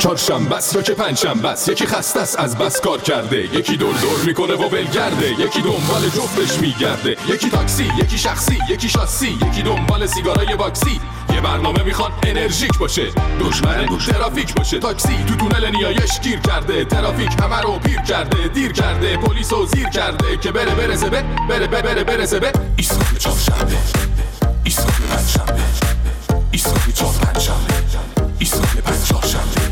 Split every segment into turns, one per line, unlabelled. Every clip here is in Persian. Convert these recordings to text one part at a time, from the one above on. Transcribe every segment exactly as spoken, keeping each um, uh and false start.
چهارشنبه است یا که پنجشنبه است، یکی خسته است از بس کار کرده، یکی دور دور میکنه و ولگرده، یکی دنبال جفتش میگرده، یکی تاکسی، یکی شخصی، یکی شاسی، یکی دنبال سیگارای باکسی. یه برنامه میخوان انرژیک باشه، دشمن ترافیک باشه. تاکسی تو تونل نیایش گیر کرده، ترافیک همه رو پیر کرده، دیر کرده، پلیسو زیر کرده که بره برسه به بره بره بره برسه به ایستگاه چهارشنبه، ایستگاه پنجشنبه، ایستگاه چهار پنجشنبه، ایستگاه پنج چهارشنبه.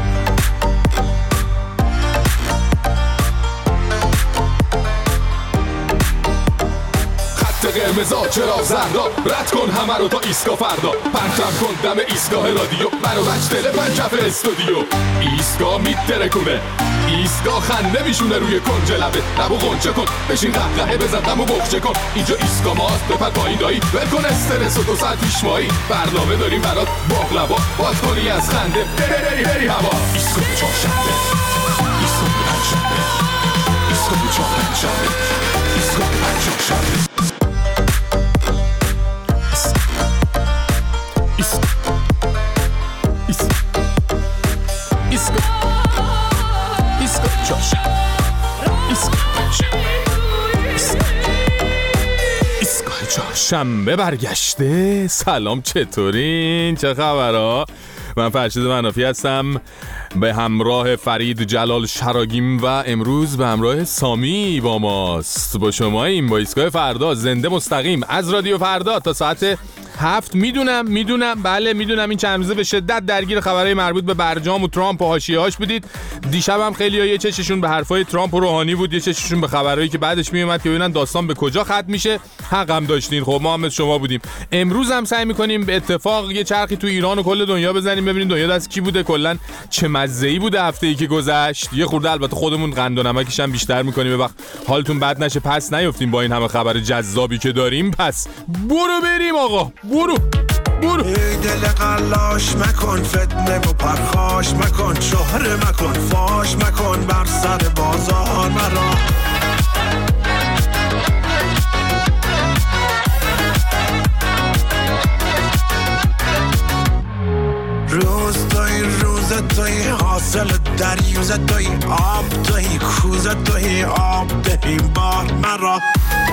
قرمزا چرا زردا، رد کن همه رو تا ایستگاه فردا، پرچم کن دم ایستگاه رادیو، برو بچ دل پنجف استودیو. ایستگاه میترکونه، ایستگاه خنده میشونه روی کنج لبه، لبو غنچه کن بشین قهقهه بزن دمو بخچه کن. اینجا ایستگاه ماست بپر پایین دایی، ول کن استرس و دو ساعت پیش مایی، برنامه داریم برات باقلوا، باز کنی از خنده بری بری بری هوا. ایستگاه چهارشنبه، ایستگاه پنجشنبه، ایستگاه چهار پنجشنبه، ایستگاه پنج چهارشنبه. شنبه برگشته. سلام، چطورین؟ چه خبرها؟ من فرشید منافی هستم به همراه فرید جلال شراگیم و امروز به همراه سامی با ماست. با شما این با ایستگاه فردا زنده مستقیم از رادیو فردا تا ساعت هفت. میدونم میدونم بله میدونم این چند روزه به شدت درگیر خبرهای مربوط به برجام و ترامپ و حاشیه‌هاش بودید. دیشب هم خیلی‌ها یه چششون به حرفای ترامپ و روحانی بود، یه چششون به خبرهایی که بعدش میومد که ببینن داستان به کجا ختم میشه. حق هم داشتین، خب ما هم مثل شما بودیم. امروز هم سعی می‌کنیم به اتفاق یه چرخی تو ایران و کل دنیا بزنیم، ببینیم دنیا دست کی بوده، کلاً چه مزه‌ای بوده هفته‌ای که گذشت. یه خورده البته خودمون قند و نمکش هم بیشتر می‌کنیم، به وقت حالتون بد نشه، پس نیافتیم با این همه خبر جذابی که داریم. پس برو بریم آقا، برو برو.
ای دل قلاش مکن، فتنه و پرخاش مکن، شهره مکن، فاش مکن، بر سر بازار مرا. روز توی روز توی حاصل دریوز توی آب توی کوز توی آب دهیم بار مرا.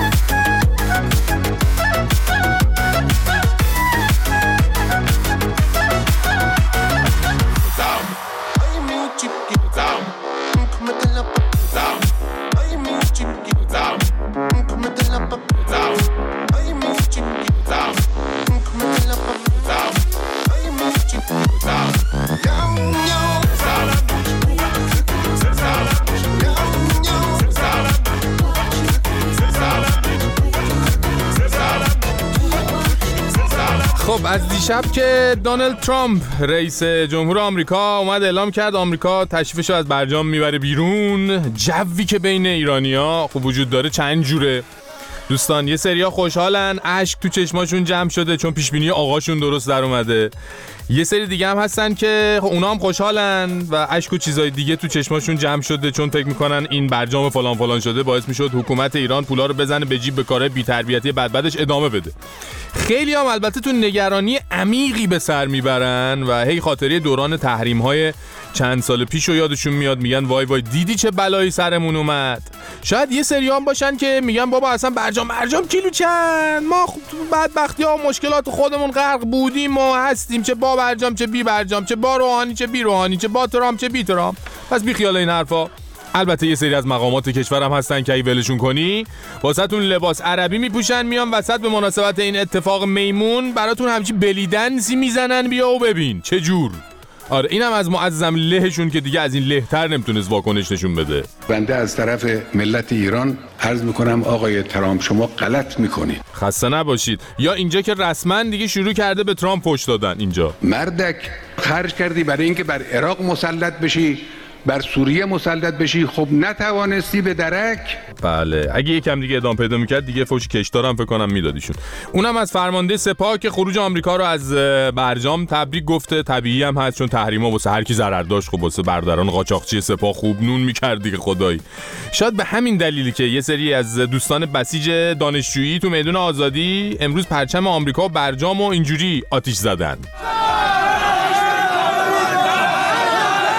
خب از دیشب که دونالد ترامپ رئیس جمهور آمریکا اومد اعلام کرد آمریکا تشریفشو از برجام میبره بیرون، جوی که بین ایرانیا خب وجود داره چند جوره دوستان. یه سریا خوشحالن، اشک تو چشماشون جمع شده چون پیشبینی آقاشون درست در اومده. یه سری دیگه هم هستن که اونا هم خوشحالن و اشک و چیزای دیگه تو چشماشون جمع شده چون فکر میکنن این برجام فلان فلان شده باعث میشد حکومت ایران پولا رو بزنه به جیب، به کارهای بی‌تربیتی بدبدش ادامه بده. خیلی هم البته تو نگرانی عمیقی به سر میبرن و هی خاطره دوران تحریم‌های چند سال پیشو یادشون میاد، میگن وای وای دیدی چه بلایی سرمون اومد. شاید یه سری هم باشن که میگن بابا اصلا برجام برجام کیلو چند، ما بدبختی‌ها و مشکلات خودمون غرق بودیم و هستیم، چه با برجام چه بی برجام، چه با روحانی چه بی روحانی، چه با ترامپ چه بی ترامپ. پس بی خیال این حرفا. البته یه سری از مقامات کشورم هستن که ای ولشون کنی واسهتون لباس عربی میپوشن، میان وسط به مناسبت این اتفاق میمون براتون همچی بلیدنسی میزنن، بیا و ببین چه جور. آره اینم از معظم لهشون که دیگه از این لهتر نمیتونست واکنش نشون بده.
بنده از طرف ملت ایران عرض میکنم آقای ترامپ شما غلط میکنید.
خسته نباشید. یا اینجا که رسما دیگه شروع کرده به ترامپ پشت دادن. اینجا
مردک خرج کردی برای اینکه بر عراق مسلط بشی، بر سوریه مسلط بشی، خب نتوانستی به درک.
بله اگه یکم دیگه ادامه پیدا میکرد دیگه فوش کشدارم فکر کنم میدادیشون. اونم از فرمانده سپاه که خروج آمریکا رو از برجام تبریک گفته. طبیعی هم هست چون تحریما واسه هر کی ضرر داشت، خب واسه برادران قاچاقچی سپاه خوب نون میکرد دیگه خدایی. شاید به همین دلیلی که یه سری از دوستان بسیج دانشجویی تو میدون آزادی امروز پرچم آمریکا و برجام و اینجوری آتیش زدن.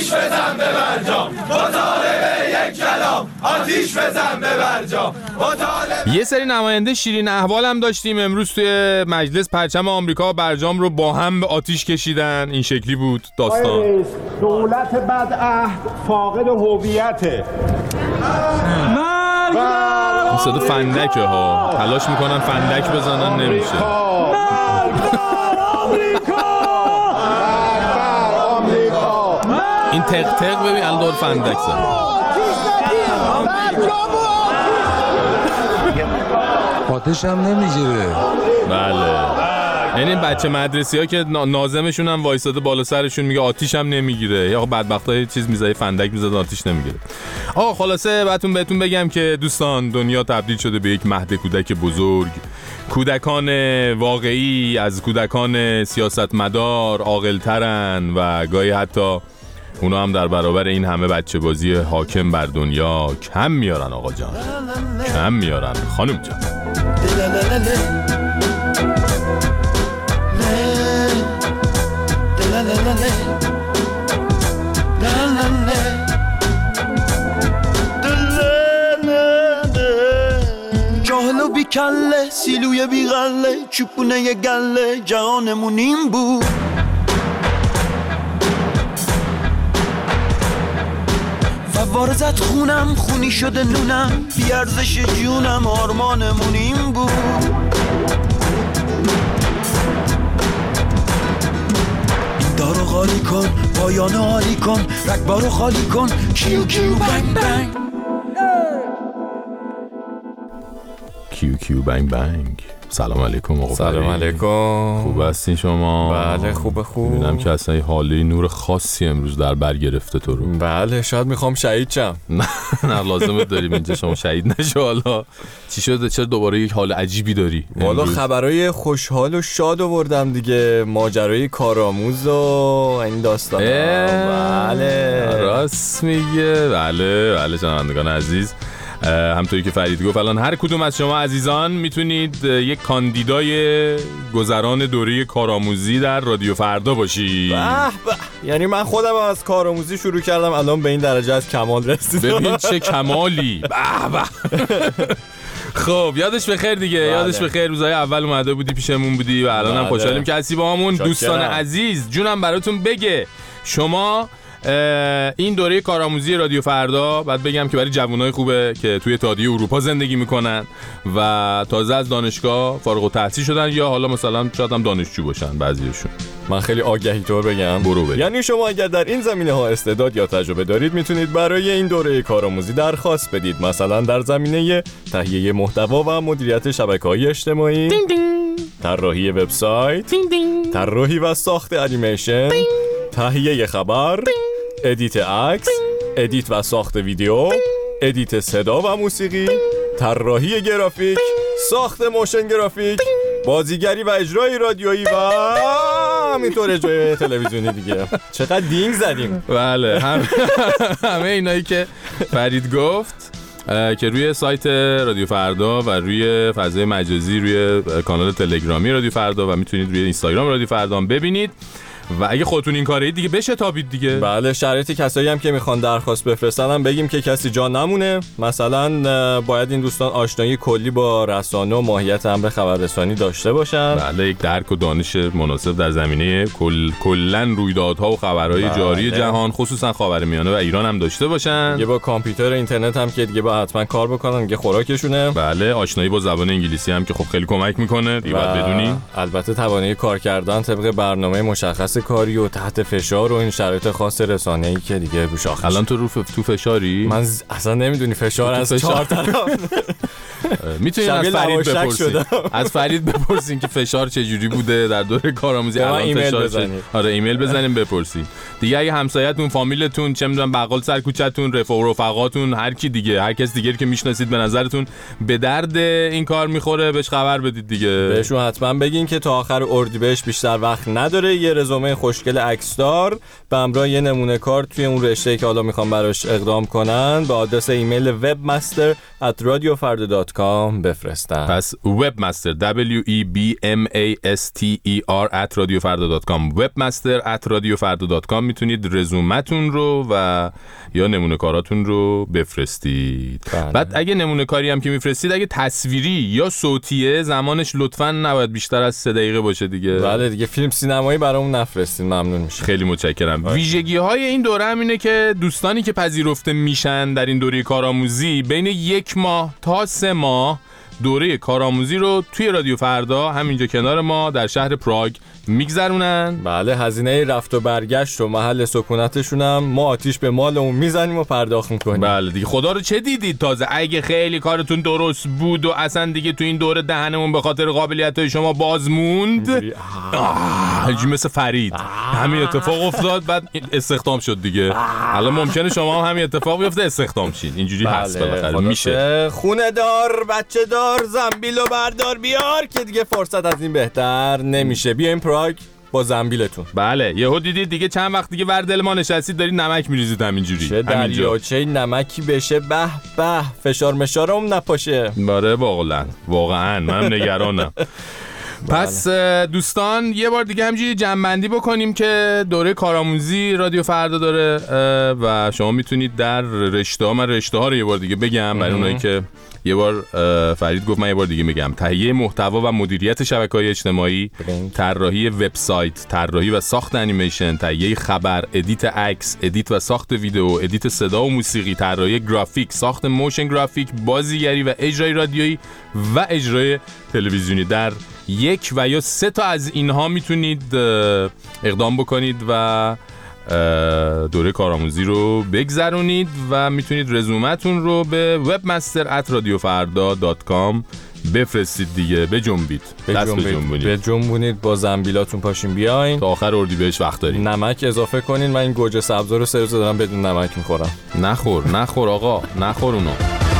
آتیش بزن به برجام با طالب یک کلام، آتیش بزن به برجام با طالب.
یه سری نماینده شیرین احوال هم داشتیم امروز توی مجلس. پرچم آمریکا و برجام رو با هم به آتیش کشیدن. این شکلی بود داستان.
دولت بدعهد فاقد هویته.
این صدا فندکه ها، تلاش میکنن فندک بزنن نمیشه. این تق تق ببین الان دور فندک زن.
آتش هم نمیگیره.
بله، یعنی این بچه مدرسی ها که ناظمشون هم وایساده بالا سرشون میگه آتیش هم نمیگیره، یا بدبخت های چیز میزه فندک میزد آتیش نمیگیره. آقا خلاصه بعدتون بهتون بگم که دوستان دنیا تبدیل شده به یک مهد کودک بزرگ. کودکان واقعی از کودکان سیاستمدار عاقل‌ترن و گاهی حتی اونا هم در برابر این همه بچه بازی حاکم بر دنیا کم میارن. آقا جان کم میارن. خانم جان
جاهلو بی کله سیلوی بی غله چوپونه ی گله جهانمون این بود. فواره زد خونم خونی شده نونم بیارزش جونم آرمانمون این بود. این دارو خالی کن پایانو حالی کن رگبارو خالی کن کیو کیو بنگ بنگ
کیو کیو بنگ بنگ. سلام علیکم آقا.
سلام علیکم.
خوب هستین شما؟
بله خوبه خوب.
میبینم که اصلا حاله نور خاصی امروز در بر گرفته تو رو.
بله شاید میخوام شهید شم.
نه لازمه داریم اینجا شما شهید نشو. حالا چی شده؟ چرا دوباره یک حال عجیبی داری؟
والا خبرای خوشحال و شاد آوردم دیگه، ماجرای کارآموز و این داستانا. بله
راست میگه. بله بله شنوندگان عزیز، همطوری که فرید گفت الان هر کدوم از شما عزیزان میتونید یک کاندیدای گذران دوره کارآموزی در رادیو فردا باشی.
به به، یعنی من خودم از کارآموزی شروع کردم الان به این درجه از کمال رسیدم.
ببین چه کمالی. به به. خب یادش بخیر دیگه. بله. یادش بخیر روزهای اول اومده بودی پیشمون بودی و الان هم بله. خوشحالیم که هستی با همون. دوستان عزیز جونم براتون بگه شما این دوره کارآموزی رادیو فردا بعد بگم که برای جوانای خوبه که توی اتحادیه اروپا زندگی میکنن و تازه از دانشگاه فارغ التحصیل شدن یا حالا مثلا شاید هم دانشجو باشن بعضیشون.
من خیلی آگهی طور بگم.
برو بگم.
یعنی شما اگر در این زمینه ها استعداد یا تجربه دارید میتونید برای این دوره کارآموزی درخواست بدید، مثلا در زمینه تهیه محتوا و مدیریت شبکه‌های اجتماعی، طراحی وبسایت، طراحی و ساخت انیمیشن، تهیه خبر، ادیت عکس، ادیت و ساخت ویدیو، ادیت صدا و موسیقی، طراحی گرافیک، ساخت موشن گرافیک، بازیگری و اجرای رادیویی و همینطور اجرای تلویزیونی دیگه. چقدر دینگ زدیم.
بله هم همه اینایی که فرید گفت که روی سایت رادیو فردا و روی فضای مجازی روی کانال تلگرامی رادیو فردا و میتونید روی اینستاگرام رادیو فردا هم ببینید و اگه خودتون این کارید دیگه بشه تابید دیگه.
بله شرایط کسایی هم که میخوان درخواست بفرستن هم بگیم که کسی جا نمونه. مثلا باید این دوستان آشنایی کلی با رسانه و ماهیت امر خبررسانی داشته باشن.
بله یک درک و دانش مناسب در زمینه کل کلا رویدادها و خبرهای بله. جاری جهان خصوصا خاورمیانه و ایران هم داشته باشن.
دیگه با کامپیوتر اینترنت هم که دیگه با حتما کار بکنن دیگه خوراکشونه.
بله آشنایی با زبان انگلیسی هم که خب خیلی کمک میکنه دیگه باید بدونین.
البته توانایی کار کردن طبق برنامه مشخص کاری و تحت فشار و این شرایط خاص رسانه‌ای که دیگه بوشاخش.
الان تو رو تو فشاری؟
من اصلا نمیدونی فشار از چهار طرف.
میتونین از فرید بپرسین. از فرید بپرسین که فشار چه جوری بوده در دوره کارآموزی. الان فشار چه؟ آره ایمیل بزنین بپرسین. دیگه اگه همسایه‌تون، فامیلتون، چه میدونم بغل سر کوچه‌تون، رفقا و رفقاتون، هر کی دیگه، هر کس دیگه که میشناسید به نظرتون به درد این کار میخوره بهش خبر بدید دیگه.
بهشون حتما بگین که تا آخر اردیبهشت بیشتر وقت نداره، یه رزومه خوشگل عکسدار به همراه یه نمونه کار توی اون رشته‌ای که حالا میخوام براش اقدام کنن به آدرس ایمیل webmaster at radiofarda دات کام بفرستن.
پس webmaster w e b m a s t e r at radiofarda dot com webmaster at radiofarda dot com میتونید رزومتون رو و یا نمونه کاراتون رو بفرستید.
بله.
بعد اگه نمونه کاری هم که میفرستید اگه تصویری یا صوتیه زمانش لطفاً نباید بیشتر از سه دقیقه باشه دیگه.
بله دیگه فیلم سینمایی برامون نفرستین، ممنون میشه.
خیلی متشکرم. ویژگی های این دوره هم اینه که دوستانی که پذیرفته میشن در این دوره کارآموزی بین یک ماه تا سه ماه دوره کارآموزی رو توی رادیو فردا همینجا کنار ما در شهر پراگ میگذرونن.
بله، هزینه رفت و برگشت و محل سکونتشون هم ما آتیش به مالمون میزنیم و پرداخت میکنیم.
بله دیگه، خدا رو چه دیدید تازه اگه خیلی کارتون درست بود و اصلا دیگه تو این دوره دهنمون به خاطر قابلیت‌های شما باز موند، آه مثل فرید همین اتفاق افتاد بعد استخدام شد دیگه. الان ممکنه شما هم همین اتفاق بیفته استخدام شید، اینجوری هست بالاخره میشه.
خونه دار بچه دار زنبیل و بردار بیار که دیگه فرصت از این بهتر نمیشه. بیایم پراگ با زنبیلتون.
بله یهو دیدید دیگه چند وقت دیگه ور دل ما نشستید دارید نمک میریزید همینجوری.
چه دریاچه نمکی بشه، به به فشار مشارم نپاشه.
باره واقعا واقعا منم نگرانم. پس دوستان یه بار دیگه همینجوری جمع‌بندی بکنیم که دوره کارآموزی رادیو فردا داره و شما میتونید در رشته ها، من رشته ها رو یه بار دیگه بگم برای اونایی که یه بار فرید گفت من یه بار دیگه میگم: تهیه محتوا و مدیریت شبکه‌های اجتماعی، طراحی وبسایت، طراحی و ساخت انیمیشن، تهیه خبر، ادیت عکس، ادیت و ساخت ویدیو، ادیت صدا و موسیقی، طراحی گرافیک، ساخت موشن گرافیک، بازیگری و اجرای رادیویی و اجرای تلویزیونی. در یک و یا سه تا از اینها میتونید اقدام بکنید و دوره کارآموزی رو بگذرونید و میتونید رزومتون رو به webmaster at radiofarda dot com بفرستید دیگه. بجنبید، دست بجنبونید،
بجنبونید با زنبیلاتون پاشین بیاین.
تا آخر اردیبهشت وقت دارین.
نمک اضافه کنین. من این گوجه سبزا رو سه روز دارم بدون نمک میخورم.
نخور نخور آقا، نخور اونو.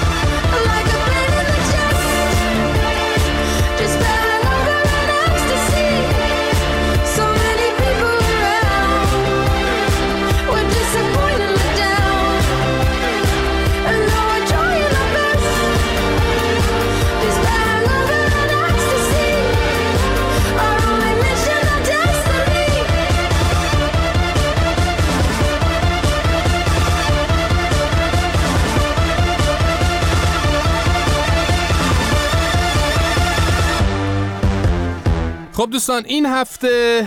خب دوستان، این هفته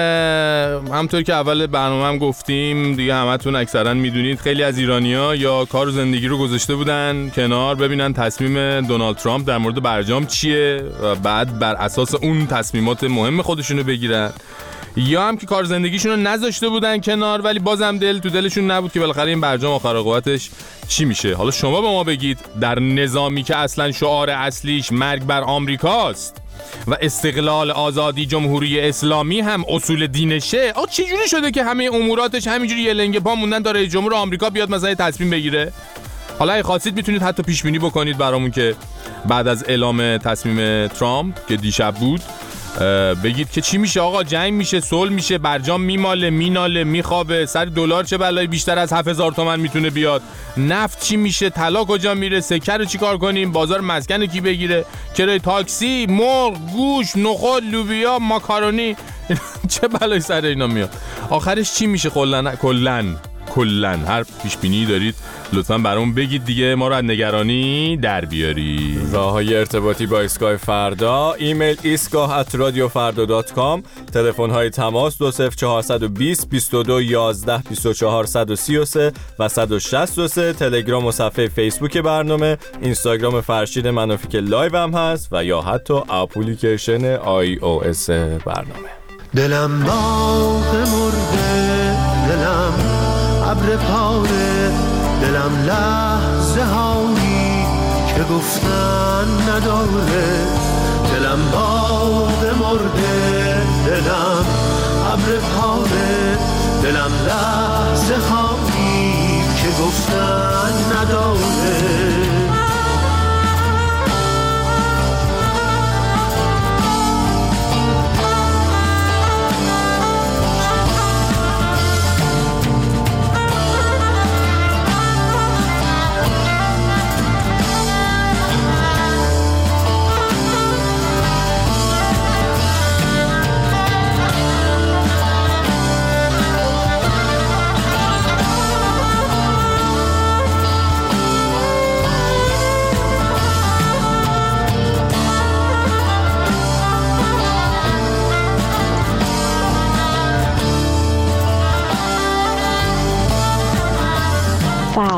همونطور که اول برنامه هم گفتیم دیگه همتون اکثرا میدونید خیلی از ایرانی‌ها یا کار و زندگی رو گذاشته بودن کنار ببینن تصمیم دونالد ترامپ در مورد برجام چیه و بعد بر اساس اون تصمیمات مهم خودشونو بگیرن، یا هم که کار زندگیشون رو نذاشته بودن کنار ولی بازم دل تو دلشون نبود که بالاخره این برجام آخر قوتش چی میشه. حالا شما به ما بگید در نظامی که اصلا شعار اصلیش مرگ بر آمریکاست و استقلال، آزادی، جمهوری اسلامی هم اصول دینشه، آ چه جوری شده که همه اموراتش همینجوری یه لنگه پا موندن تا رئیس جمهور آمریکا بیاد مثلا تصمیم بگیره؟ حالا اگه خواستید میتونید حتی پیش بینی بکنید برامون که بعد از اعلام تصمیم ترامپ که دیشب بود بگید که چی میشه آقا، جنگ میشه، صلح میشه، برجام میماله، میناله، میخوابه، سر دلار چه بلایی بیشتر از هفت هزار تومان میتونه بیاد، نفت چی میشه، طلا کجا میره، سکه رو چی کار کنیم، بازار مسکن کی بگیره، کرایه تاکسی، مرغ، گوشت، نخود، لوبیا، ماکارونی چه بلایی سر اینا میاد، آخرش چی میشه کلن کلن کلن هر پیش بینی دارید لطفاً برامون بگید دیگه، ما رو از نگرانی در بیاری.
راههای ارتباطی با ایستگاه فردا: ایمیل ایستگاه ات رادیو فردا دات کام، تلفن های تماس دو صفر چهار دو صفر بیست و دو یازده بیست و چهار صد و سی و سه و صد و شصت و سه، تلگرام و صفحه فیسبوک برنامه، اینستاگرام فرشید منافی که لایو هم هست و یا حتی اپلیکیشن آی او اس برنامه.
دلم باغ مرده، دلم ابر پاره، دلم لحظه هایی که گفتن نداره، دلم باغ مرده، دلم ابر پاره، دلم لحظه هایی که گفتن نداره.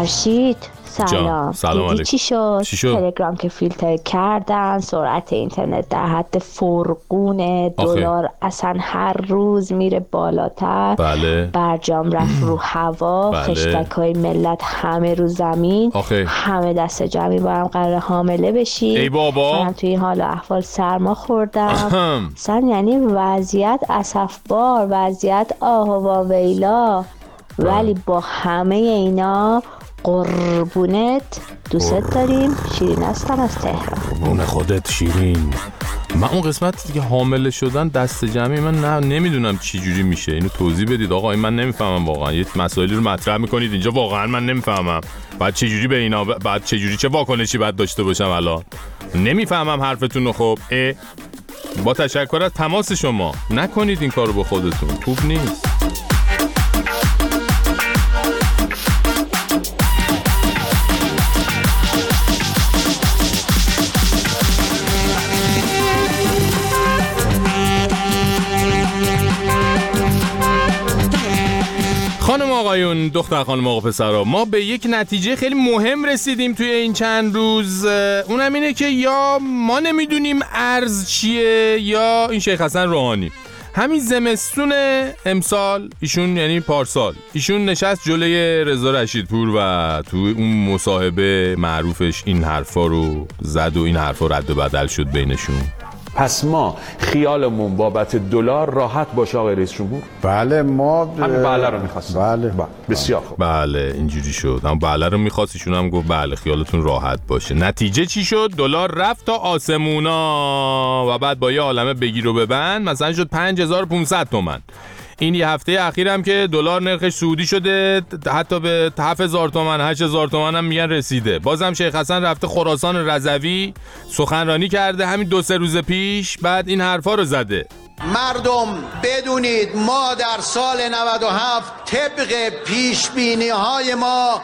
فرشید سلام.
سلام
دیدی چی شد؟
چی شد؟
تلگرام که فیلتر کردن سرعت اینترنت در حد فرقونه، دلار اصلا هر روز میره بالاتر.
بله.
برجام رفت رو هوا.
بله.
خشتک‌های ملت همه رو زمین.
آخه.
همه دست جمعی با هم قرار حامله بشی.
ای بابا.
من توی این حال احوال سرما خوردم. اصلا یعنی وضعیت اسفبار، وضعیت آه و ویلا. ولی با همه اینا قربونت دوست داریم. شیرین هستم از تهران.
قربون خودت شیرین. من اون قسمت دیگه حامله شدن دست جمعی من نه نمیدونم چی جوری میشه. اینو توضیح بدید آقا. این من نمیفهمم واقعا. یه مسائلی رو مطرح میکنید اینجا واقعا من نمیفهمم. بعد چه جوری به اینا ب... بعد چه جوری چه واکنشی بعد داشته باشم الان؟ نمیفهمم حرفتون رو. خب اه. با تشکر از تماس شما نکنید این کارو با خودتون. خوب نیست. خانم آقایون، دختر خانم آقا پسرا، ما به یک نتیجه خیلی مهم رسیدیم توی این چند روز. اونم اینه که یا ما نمیدونیم ارز چیه یا این شیخ حسن روحانی. همین زمستون امسال ایشون یعنی پارسال ایشون نشست جلوی رضا رشیدپور و تو اون مصاحبه معروفش این حرفا رو زد و این حرفا رد و بدل شد بینشون.
پس ما خیالمون بابت دلار راحت باشه آقای رئیس جمهور؟
بله ما
همین بله رو می‌خواستیم.
بله
با. بسیار خوب.
بله اینجوری شد. اما بله رو می‌خواست، ایشون هم گفت بله خیالتون راحت باشه. نتیجه چی شد؟ دلار رفت تا آسمونا و بعد با یه عالمه بگیر و ببند مثلا شد پنج هزار و پانصد تومان. این یه هفته اخیرم که دلار نرخش صعودی شده حتی به هفت هزار تومان هشت هزار تومان هم میگن رسیده. بازم شیخ حسن رفته خراسان رضوی سخنرانی کرده همین دو سه روز پیش، بعد این حرفا رو زده.
مردم بدونید ما در سال نود و هفت طبق پیش بینی های ما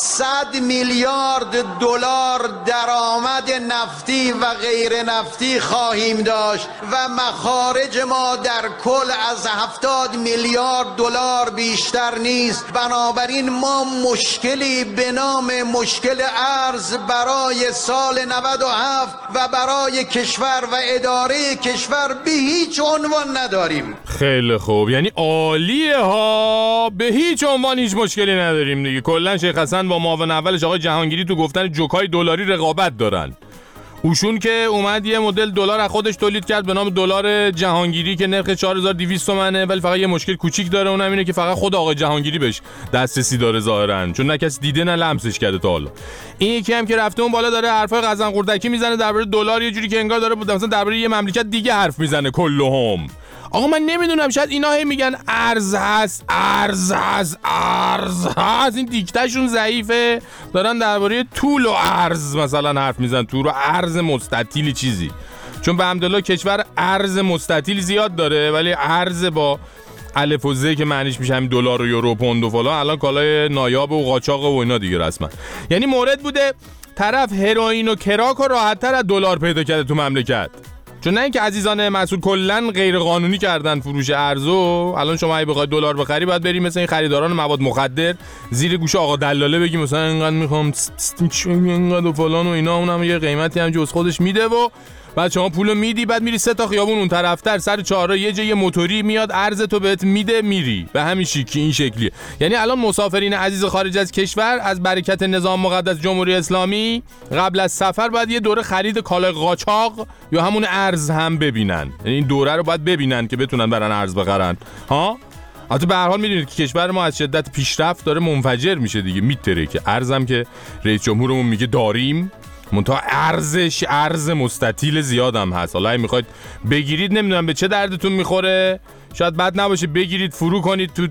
صد میلیارد دلار درآمد نفتی و غیر نفتی خواهیم داشت و مخارج ما در کل از هفتاد میلیارد دلار بیشتر نیست. بنابراین ما مشکلی به نام مشکل ارز برای سال نود و هفت و برای کشور و اداره کشور به هیچ عنوان نداریم.
خیلی خوب، یعنی عالیه ها، به هیچ عنوان هیچ مشکلی نداریم دیگه. کلا شیخ حسن با معاون اولش آقای جهانگیری تو گفتن جوکای دلاری رقابت دارن. اوشون که اومد یه مدل دلار از خودش تولید کرد به نام دلار جهانگیری که نرخ چهار هزار و دویست تومنه، ولی فقط یه مشکل کوچیک داره، اونم اینه که فقط خود آقای جهانگیری بهش دسترسی داره ظاهرا، چون نه کسی دیده نه لمسش کرده تا حالا. این یکی هم که رفته اون بالا داره حرفای قزن قردکی میزنه درباره دلار، یه جوری که انگار داره مثلا درباره یه مملکت دیگه حرف میزنه کلهم. آقا من نمیدونم، شاید اینا هی میگن ارز هست ارز هست ارز هست، این دیکتهشون ضعیفه، دارن درباره طول و ارز مثلا حرف میزنن، طول و ارز مستطیلی چیزی، چون به حمدالله کشور ارز مستطیل زیاد داره ولی ارز با الف و ز که معنیش میشه همین دلار و یورو و پوند و فلان الان کالای نایاب و قاچاق و اینا دیگه رسما. یعنی مورد بوده طرف هروئین و کراک رو راحت‌تر از دلار پیدا کرده تو مملکت، چون نه اینکه عزیزان مسئول کلا غیر قانونی کردن فروش ارزو. الان شما اگه بخوای دلار بخری باید بری مثلا این خریداران مواد مخدر زیر گوش آقا دلاله بگی مثلا اینقدر میخوام اینقدر و فلان و اینا، اونم یه قیمتی هم جز خودش میده و بعد شما پولو میدی، بعد میری سه تا خیابون اون طرفتر سر چهارراه یه جای موتوری میاد ارز تو بهت میده میری، به همین شکلی این شکلیه. یعنی الان مسافرین عزیز خارج از کشور از برکت نظام مقدس جمهوری اسلامی قبل از سفر باید یه دوره خرید کالای قاچاق یا همون ارز هم ببینن، یعنی این دوره رو باید ببینن که بتونن برن ارز بخرن ها. البته به هر حال میدونید که کشور ما از شدت پیشرفت داره منفجر میشه دیگه، میتره که ارزم که رئیس جمهورمون میگه داریم، منتها ارزش ارز مستطیل زیادم هست. حالا اگه میخواید بگیرید نمیدونم به چه دردتون میخوره، شاید بد نباشه بگیرید فرو کنید تو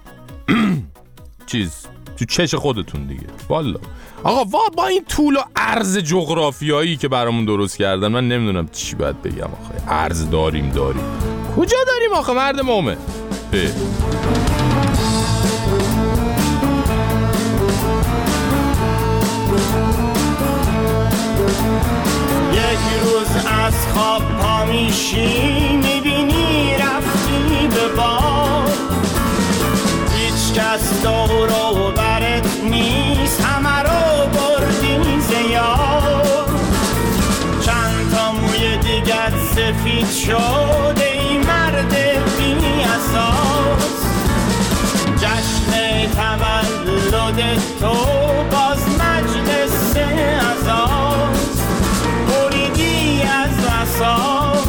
چیز تو چش خودتون دیگه. والا آقا وا با این طول و ارز جغرافیایی که برامون درست کردن من نمیدونم چی باید بگم آخه. ارز داریم داریم کجا داریم آخه مرد مومن؟
یک روز از خواب پا میشی میبینی رفتی به باد، هیچ کس دور و برت نیست، همه ناامید شده ای مرد بی اساس. جشن تولد تو باز مجلس عزاست، بریدی از اساس.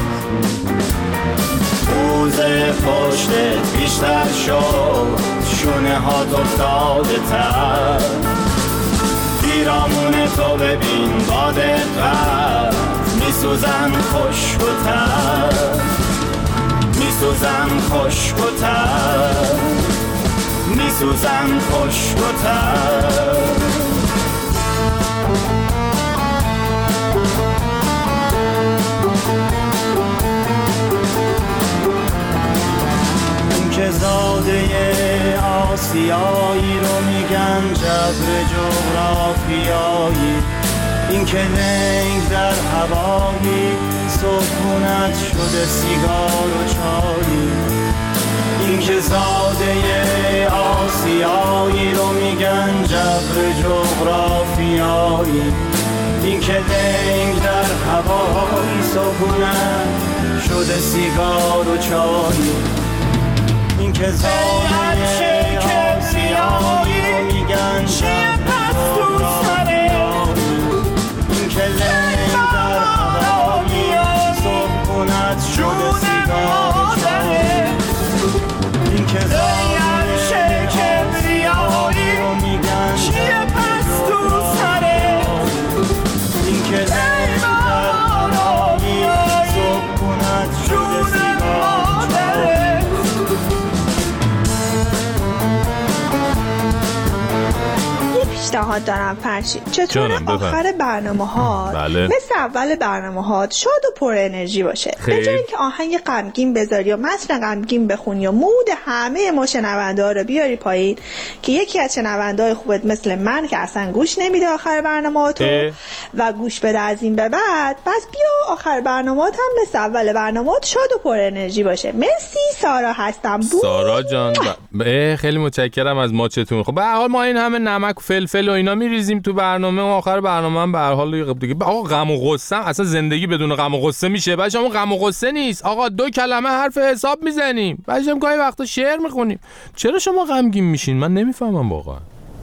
روز پشتت بیشتر شد، شونه هات افتاده تر. پیرامون تو ببین با دقت، میسوزن خشک و تر، میسوزن خشک و تر، میسوزن خشک و تر. که زاده آسیایی رو میگن جبر جغرافیایی، این که لنگ در هوایی سکونت شده سیگار و چایی. این که زاده آسیایی رو میگن جبر جغرافیایی، این که لنگ در هوایی سکونت شده سیگار و چایی. این که زاده آسیایی رو میگن جبر جغرافیایی، این که لنگ در هوایی سکونت شده سیگار و چایی. این که زاده آسیایی رو میگن جبر جغرافیایی، این که لنگ در هوایی سکونت شده سیگار و چایی.
پیشنهاد دارم فرشید، چطور آخر برنامه ها
بله.
مثل اول برنامه ها شاد و پر انرژی باشه؟ به جای اینکه آهنگ غمگین بذاری یا متن غمگین بخونی یا مود همه ما شنونده ها رو بیاری پایین که یکی از شنونده های خوبت مثل من که اصلا گوش نمیده آخر برنامه ها تو و گوش بده از این به بعد، بس بیا آخر برنامه ها هم مثل اول برنامه ها شاد و پر انرژی باشه. مرسی، سارا هستم.
سارا جان ب... خیلی متشکرم از ماچتون. خب به هر حال ما این همه نمک و فلفل و اینا میریزیم تو برنامه و آخر برنامه هم به هر حال دیگه آقا غم و غصه اصلا زندگی بدون غم و غصه میشه؟ بچه‌ها اون غم و غصه نیست آقا، دو کلمه حرف حساب میزنیم. بچه‌ها گاهی وقتا شعر میخونیم. چرا شما غمگین میشین؟ من نمیفهمم واقعا.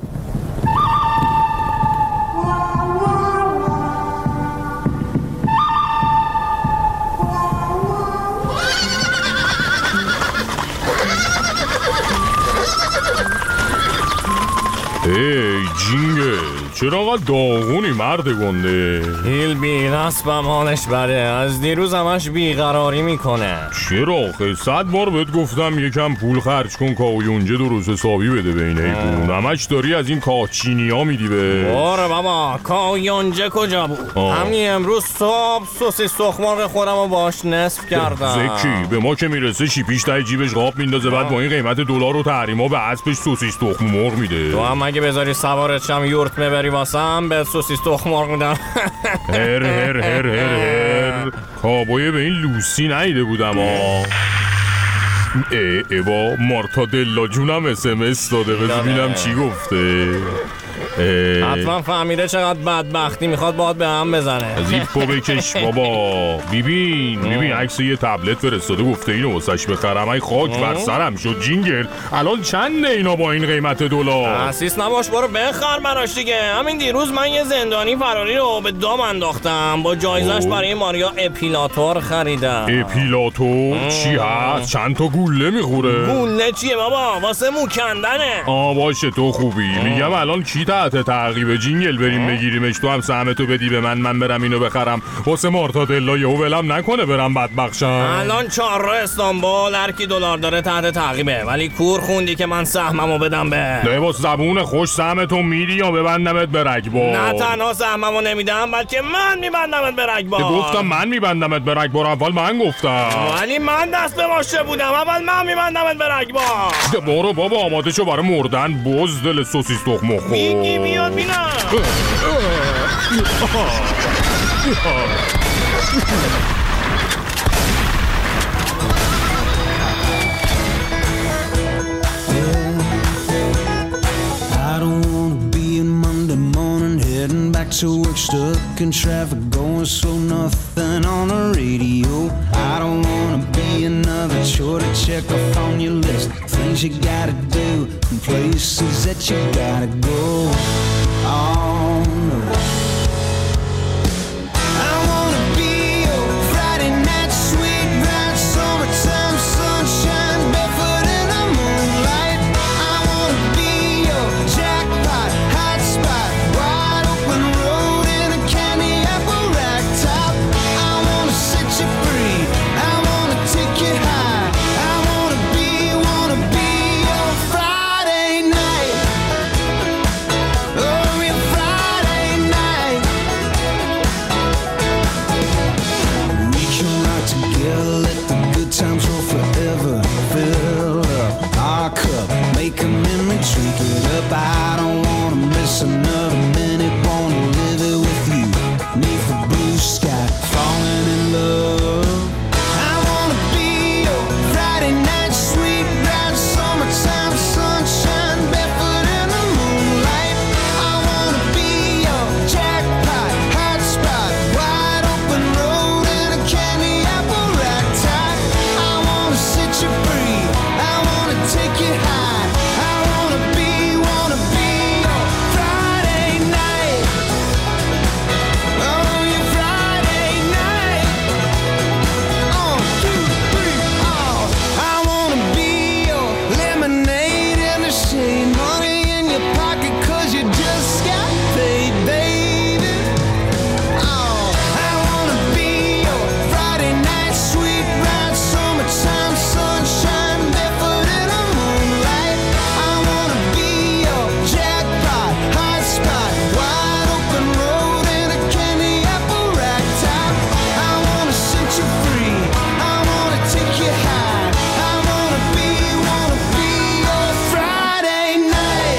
ای جینگل، چرا آقا داغونی مرد گنده؟
هیل بی نصبم حالش بره، از دیروز همش بیقراری میکنه.
چرا آخه؟ صد بار بهت گفتم یکم پول خرج کن کاویونجه درست حسابی بده به این ایبون. همش داری از این کاچینی ها میدی به
آره بابا، کاویونجه کجا بود؟ همین امروز صبح سوسیس تخم‌مرغ خودم رو باش نصف کردم.
زکی به ما که میرسه شیپیش تای جیبش قاب میندازه، بعد با این قیمت دلار و تحریما به اسبش سوسیس تخم‌مرغ میده.
تو هم اگه بذاری سوارت شم یورت ببری واسم به سوسیس تخم‌مرغ میدم.
هر هر هر هر هر کابوی به این لوسی نیده بودم ها. ای ایوا مارتا دلا جونم اس ام اس داده، بذار ببینم چی گفته.
حتما فهمیده چقدر بدبختی میخواد باید به هم بزنه.
زیپو بکش بابا. ببین ببین عکس یه تبلت فرستاده، گفته اینو واسش بخرم. ای خاک بر سرم شد جینگل. الان چنده اینا با این قیمت دلار؟
حسیس نباش، برو بخر براش دیگه. همین دیروز من یه زندانی فراری رو به دام انداختم، با جایزش برای ماریا اپیلاتور خریدم.
اپیلاتور چی هست؟ چند تا گوله میخوره؟
گوله چیه بابا؟ واسه مو کندنه.
آ باشه تو خوبی. میگم الان کی تحت تعقیب جینگل بریم بگیریمش، تو هم سهمتو بدی به من، من برم اینو بخرم واسه مارتا دلا، یهو ولم نکنه برم بدبخشم.
الان چهارراه استانبول هر کی دلار داره تحت تعقیبه، ولی کور خوندی که من سهممو بدم به.
لباس زبون خوش سهمتو میدی یا ببندمت به رگبار؟
نه تنها سهممو نمیدم بلکه من میبندمت به رگبار.
گفتم من میبندمت به رگبار، اول من گفتم.
ولی من دست به ماشه بودم، اول من میبندمت به رگبار.
برو بابا آماده شو برای مردن، بزدل سوسیس تخم خور.
میگی بیاد بینم.
I don't wanna be in Monday morning heading back to work, stuck in traffic, going slow, nothing on the radio. I don't wanna be another chore to check off on your list. Things you gotta do and places that you gotta go. Oh no, I wanna be your Friday night sweet ride, summertime sunshine, barefoot in the moonlight. I wanna be your jackpot, hot spot, wide open road in a candy apple rack top. I wanna set you free, I wanna take you high. I wanna be, wanna be your Friday night. Oh, your Friday night. We can rock together, let the good times roll forever. Fill up our cup, make a memory, drink it up. I don't wanna miss another minute, wanna live it with you. Neath the blue sky, falling in love. I wanna be your Friday night sweet ride, summertime sunshine, barefoot in the moonlight. I wanna be your jackpot, hot spot, wide open road in a candy apple rack top. I wanna set you free, I wanna take you high. I wanna be, wanna be your Friday night. Oh, your Friday night. On, two, three, oh. I wanna be your lemonade in the shade, money in your pocket 'cause you just got paid, baby. Oh, I wanna be your Friday night sweet ride, summertime sunshine, barefoot in the moonlight. I wanna be your jackpot, hot spot, wide open road in a candy apple rack top. I wanna set you free, I wanna take you high. I wanna be, wanna be your Friday night.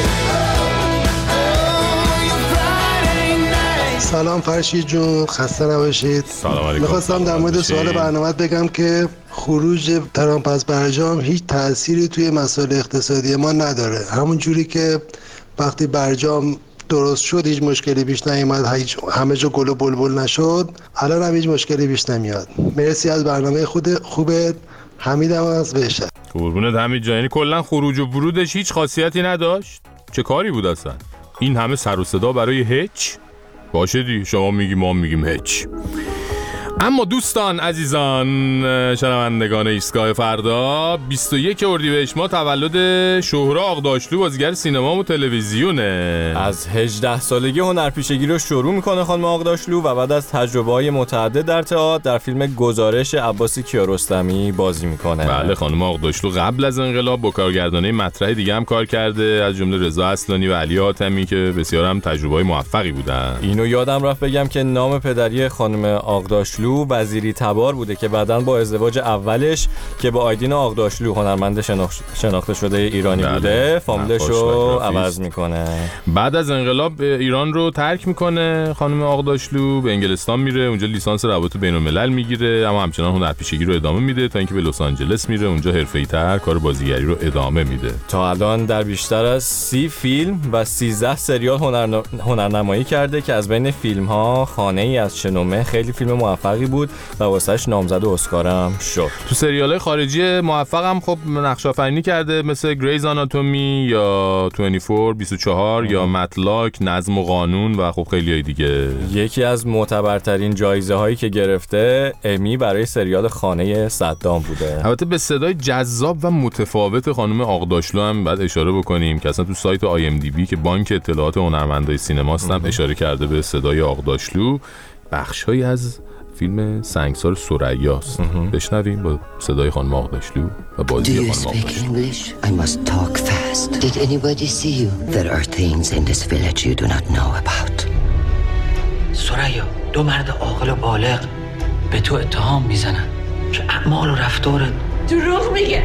Oh, your Friday night.
سلام فرشید جون، خسته نباشید.
سلام علیکم.
میخواستم در مورد سوال برنامه بگم که خروج ترامپ از برجام هیچ تأثیری توی مسائل اقتصادی ما نداره. همون جوری که وقتی برجام درست شد هیچ مشکلی پیش نیامد، هیچ همه جا گل و بلبل نشد، الان هم هیچ مشکلی پیش نمیاد. مرسی از برنامه خود خوبت. حمیدم از بهشت.
قربونت حمید جان. یعنی کلا خروج و ورودش هیچ خاصیتی نداشت؟ چه کاری بود اصلا؟ این همه سر و صدا برای هیچ؟ باشه دی، شما میگی ما میگیم هیچ. اما دوستان عزیزان شنوندگان ایستگاه فردا، بیست و یک اردیبهشت ماه تولد شهره آقداشلو، بازیگر سینما و تلویزیونه.
از هجده سالگی هنرپیشگی رو شروع میکنه خانم آقداشلو و بعد از تجربه‌های متعدد در تئاتر در فیلم گزارش عباسی کیارستمی بازی میکنه.
بله، خانم آقداشلو قبل از انقلاب با کارگردانای مطرح دیگه هم کار کرده، از جمله رضا اصلانی و علی حاتمی که بسیار هم تجربه‌های موفقی بودن.
اینو یادم رفت بگم که نام پدری خانم آقداشلو وزیری تبار بوده که بعداً با ازدواج اولش که با آیدین آقداشلو هنرمند شناخته شده ایرانی بله. بوده فامیلش رو عوض میکنه.
بعد از انقلاب ایران رو ترک میکنه خانم آقداشلو، به انگلستان میره، اونجا لیسانس روابط بین‌الملل میگیره، اما همچنان هنرپیشگی رو ادامه میده تا اینکه به لس آنجلس میره، اونجا حرفه‌ای‌تر کار بازیگری رو ادامه میده.
تا الان در بیشتر از سی فیلم و سیزده سریال هنر... هنرنمایی کرده که از بین فیلم ها خانه ای از شنومه خیلی فیلم موفقی بود و واسش نامزد اسکار هم شد.
تو سریال‌های خارجی موفق هم خب نقش آفرینی کرده، مثل گریز آناتومی یا بیست و چهار بیست و چهار یا مطلاک، نظم و قانون و خب خیلیای دیگه.
یکی از معتبرترین جایزه هایی که گرفته امی برای سریال خانه صدام بوده.
البته به صدای جذاب و متفاوت خانم آقداشلو هم بعد اشاره بکنیم که اصلا تو سایت آی ام دی بی که بانک اطلاعات هنرمندای سینماست هم اشاره کرده به صدای آقداشلو. بخش‌هایی از فیلم سنگسار ثریاست. بشنویم با صدای خانم آقداشلو و بازی خانم آقداشلو.
Do you speak English? I must talk fast. Did anybody see you? There are things in this village you do not know about.
ثریا، دو مرد عاقل و بالغ به تو اتهام میزنن که اعمال و رفتارت
دروغ میگه.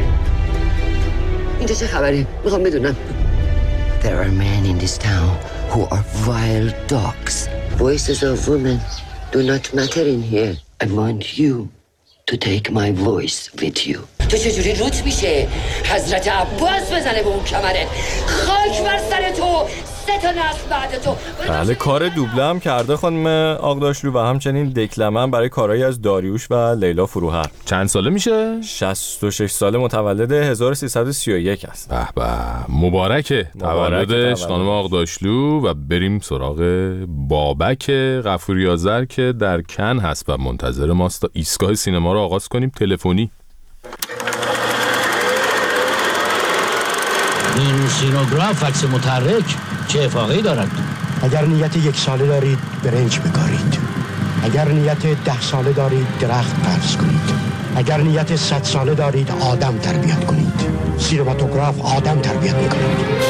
اینجا چه خبره؟ میخوام بدونم. There are men in this town who are wild dogs. Voices of women do not matter in here. I want you to take my voice with you. تو چجوری روت میشه؟ حضرت عباس بزنه به اون کمرت. خاک بر سر تو.
سه تا نسل بعد تو.
بله کار دوبله هم کرده خانم آقداشلو و همچنین دکلمه برای کارهایی از داریوش و لیلا فروهر.
چند ساله میشه؟
شصت و شش ساله، متولد هزار و سیصد و سی و یک است.
به به مبارکه تولدش خانم آقداشلو. و بریم سراغ بابک غفوری آذر که در کن هست و منتظر ماست تا ایستگاه سینما رو آغاز کنیم تلفنی.
این سینوگراف عکس متحرک چه افاقه‌ای دارد؟
اگر نیت یک ساله دارید برنج بکارید، اگر نیت ده ساله دارید درخت قرض کنید، اگر نیت صد ساله دارید آدم تربیت کنید. سینماتوگراف آدم تربیت می‌کند.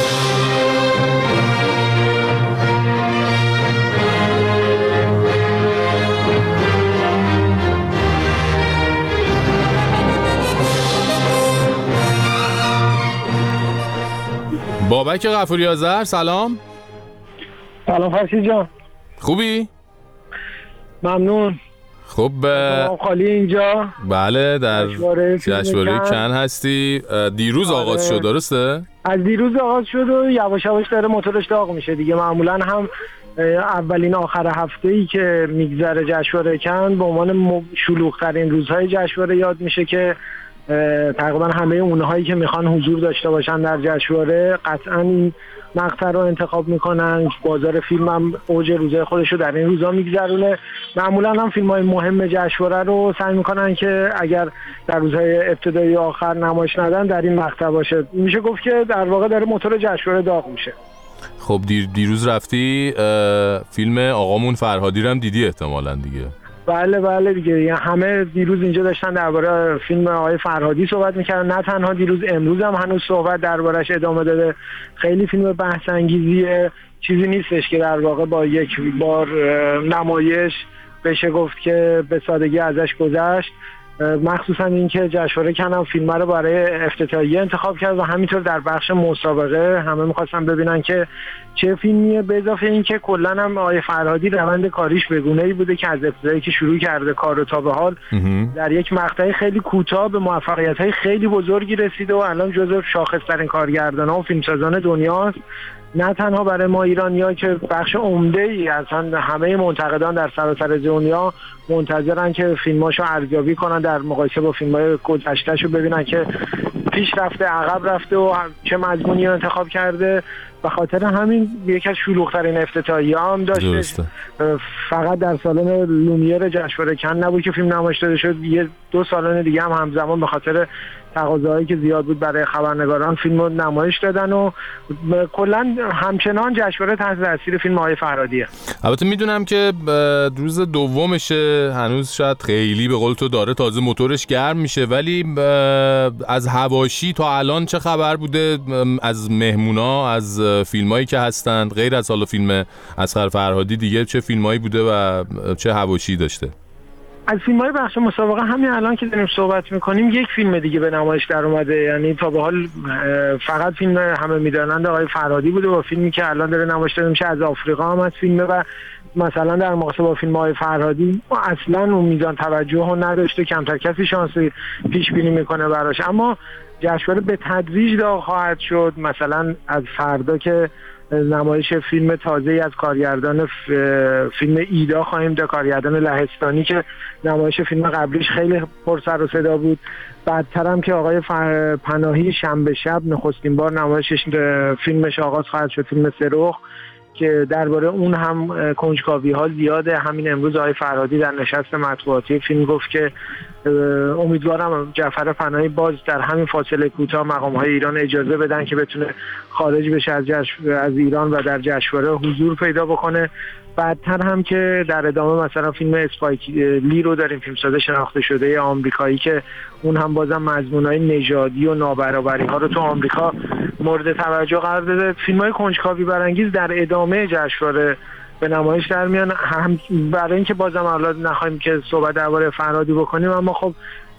بابک غفوری آذر سلام.
سلام فرشید جان.
خوبی؟
ممنون.
خب
خالی اینجا.
بله در جشنواره کن هستی. دیروز
آره.
آغاز شد درسته؟
از دیروز آغاز شد و یواش یواش داره موتورش داغ میشه دیگه. معمولا هم اولین آخر هفته‌ای که میگذره جشنواره کن به عنوان شلوغ‌ترین روزهای جشنواره یاد میشه که تقریبا همه اونهایی که میخوان حضور داشته باشن در جشنواره قطعا این مقطع رو انتخاب میکنن. بازار فیلم هم اوج روزهای خودش رو در این روزها میگذرونه. معمولا هم فیلم های مهم جشنواره رو سعی میکنن که اگر در روزهای ابتدایی آخر نمایش ندن در این مقطع باشه. میشه گفت که در واقع داره موتور جشنواره داغ میشه.
خب دیر دیروز رفتی فیلم آقامون فرهادی رو هم دیدی احتمالاً دیگه؟
بله بله دیگه، همه دیروز اینجا داشتن درباره فیلم آقای فرهادی صحبت میکردن. نه تنها دیروز، امروز هم هنوز صحبت دربارش ادامه داده. خیلی فیلم بحث انگیزیه، چیزی نیستش که در واقع با یک بار نمایش بشه گفت که به سادگی ازش گذشت. مخصوصا اینکه جشنواره کن هم فیلم رو برای افتتاحیه انتخاب کرد و همینطور در بخش مسابقه همه می‌خواستن ببینن که چه فیلمیه. به اضافه اینکه کلا هم آقای فرهادی روند کاریش به گونه‌ای بوده که از ابتدایی که شروع کرده کار رو تا به حال در یک مقطع خیلی کوتاه به موفقیت‌های خیلی بزرگی رسیده و الان جزو شاخص‌ترین کارگردان‌ها و فیلمسازان دنیاست. نه تنها برای ما ایرانی‌ها که بخش عمده‌ای اصلا همه منتقدان در سراسر دنیا منتظرن که فیلماشو ارزیابی کنن در مقایسه با فیلم‌های گذشته‌شو ببینن که پیش رفته عقب رفته و چه مضمونی رو انتخاب کرده. به خاطر همین یکی از شلوغ‌ترین افتتاحیه‌ها هم داشته. فقط در سالن لومیر جشنواره کن نبود که فیلم نمایش داده شد، یه دو سالن دیگه هم همزمان به خاطر تقاضاهایی که زیاد بود برای خبرنگاران فیلم رو نمایش دادن و کلا همچنان جشنواره تحت تاثیر فیلم آقای فرهادیه.
البته میدونم که روز دومشه، هنوز شاید خیلی به قول تو داره تازه موتورش گرم میشه، ولی از حواشی تا الان چه خبر بوده از مهمونا، از فیلمایی که هستند غیر از حالا فیلم اصغر فرهادی دیگه چه فیلمایی بوده و چه حواشی داشته؟
از فیلم‌های بخش مسابقه همین الان که داریم صحبت می‌کنیم یک فیلم دیگه به نمایش در اومده. یعنی تا به حال فقط فیلم همه می‌دانند آقای فرهادی بوده و فیلمی که الان داره نمایش داده میشه از آفریقا هم از فیلمه و مثلا در مقایسه با فیلم آقای فرهادی اصلا اون میزان توجه رو نداشته، کمتر کسی شانس پیش بینی میکنه براش. اما جشنواره به تدریج داغ خواهد شد. مثلا از فردا که نمایش فیلم تازه‌ای از کارگردان فیلم ایدا خواهیم داشت، کارگردان لهستانی که نمایش فیلم قبلیش خیلی پر سر و صدا بود. بعدتر هم که آقای پناهی شنبه شب نخستین بار نمایشش فیلمش آغاز خواهد شد، فیلم سرخ، که درباره اون هم کنجکاوی ها زیاده. همین امروز آقای فرهادی در نشست مطبوعاتی فیلم گفت که امیدوارم جعفر پناهی باز در همین فاصله کوتاه مقام های ایران اجازه بدن که بتونه خارج بشه از جشن از ایران و در جشنواره حضور پیدا بکنه. بعدتر هم که در ادامه مثلا فیلم اسپایک لی رو داریم، فیلمساز شناخته شده آمریکایی که اون هم بازم مضمونای نژادی و نابرابری ها رو تو آمریکا مورد توجه قرار داده. فیلم‌های کنجکاوی برانگیز در ادامه جشنواره به نمایش در میان. هم برای اینکه بازم حالا نخوایم که صحبت درباره فرهادی بکنیم، اما خب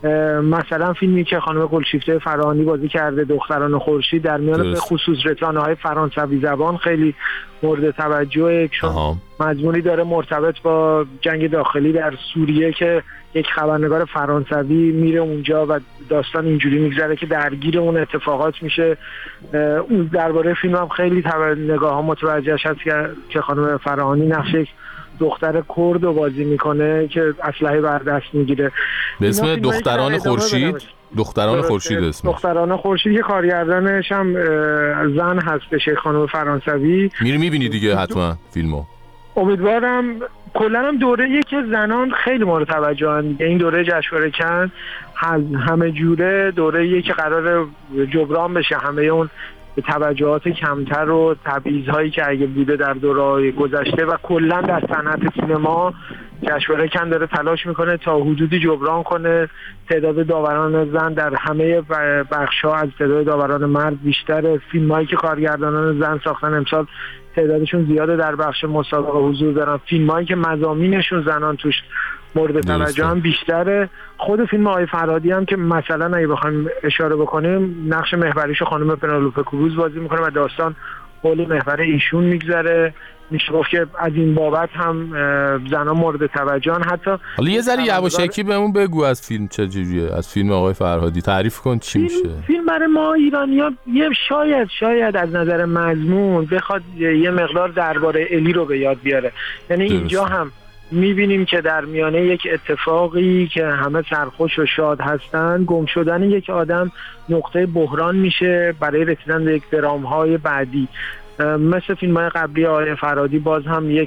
مثلا فیلمی که خانم گلشیفته فراهانی بازی کرده دختران خورشید در میان به خصوص رسانه‌های فرانسوی زبان خیلی مورد توجهه، چون مضمونی داره مرتبط با جنگ داخلی در سوریه که یک خبرنگار فرانسوی میره اونجا و داستان اینجوری میگذره که درگیر اون اتفاقات میشه. اون درباره فیلم هم خیلی نگاه ها متوجهش هست که خانم فراهانی نقش یک دختر کرد رو بازی میکنه که اسلحه بر دست میگیره
به اسم دختران خورشید. دختران خورشید اسمش.
دختران خورشید که کارگردانش هم زن هستش، خانم فرانسوی.
میری میبینی دیگه حتما فیلمو.
امیدوارم. کلا هم دوره که زنان خیلی مورد توجه دیگه، این دوره جشنواره کن همه جوره دوره که قرار جبران بشه همه اون توجهات کمتر و تبعیض‌هایی که اگه بوده در دوره گذشته و کلا در صنعت سینما. جشنواره کن داره تلاش میکنه تا حدودی جبران کنه. تعداد داوران زن در همه بخش‌ها از تعداد داوران مرد بیشتره. فیلمایی که کارگردانان زن ساختن امسال تعدادشون زیاده در بخش مسابقه حضور دارن. فیلمایی که مضامینشون زنان توش مورد توجه هم بیشتره. خود فیلم آقای فرهادی هم که مثلا اگه بخوایم اشاره بکنیم نقش محوریشو خانم پنلوپه کروز بازی میکنه و داستان حول محور ایشون میگذره. میشه گفت که از این بابت هم زنان مورد توجهن. حتی
حالا یه ذره یواشکی بهمون بگو از فیلم چه جوریه، از فیلم آقای فرهادی تعریف کن چی
فیلم،
میشه.
فیلم برای ما ایرانی‌ها یه شاید شاید از نظر مضمون بخواد یه مقدار درباره الی رو به یاد بیاره. یعنی
درست.
اینجا هم میبینیم که در میانه یک اتفاقی که همه سرخوش و شاد هستن، گم شدن یک آدم نقطه بحران میشه برای رسیدن به یک درام‌های بعدی. مثل فیلم‌های قبلی آقای فرهادی باز هم یک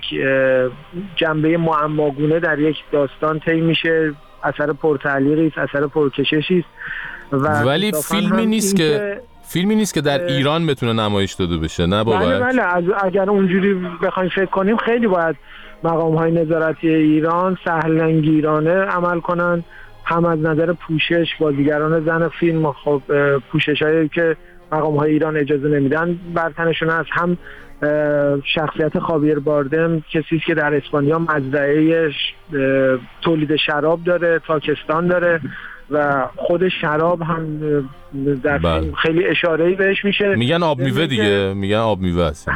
جنبه معماگونه در یک داستان طی میشه، اثر پرتعلیقی است، اثر پرکششی است.
ولی فیلمی نیست که فیلمی نیست که در ایران بتونه نمایش داده بشه، نه بابا.
بله بله از اگر اونجوری بخوایم فکر کنیم خیلی باید مقام‌های نظارتی ایران سهل‌انگیرانه عمل کنن، هم از نظر پوشش بازیگران زن فیلم خب پوششایی که مقام‌های ایران اجازه نمیدن بر تنشون هست، هم شخصیت خاویر باردم کسی که در اسپانیا مزرعه تولید شراب داره، تاکستان داره و خود شراب هم در
بله.
خیلی اشاره‌ای بهش میشه،
میگن آب میوه دیگه، میگن آب میوه است.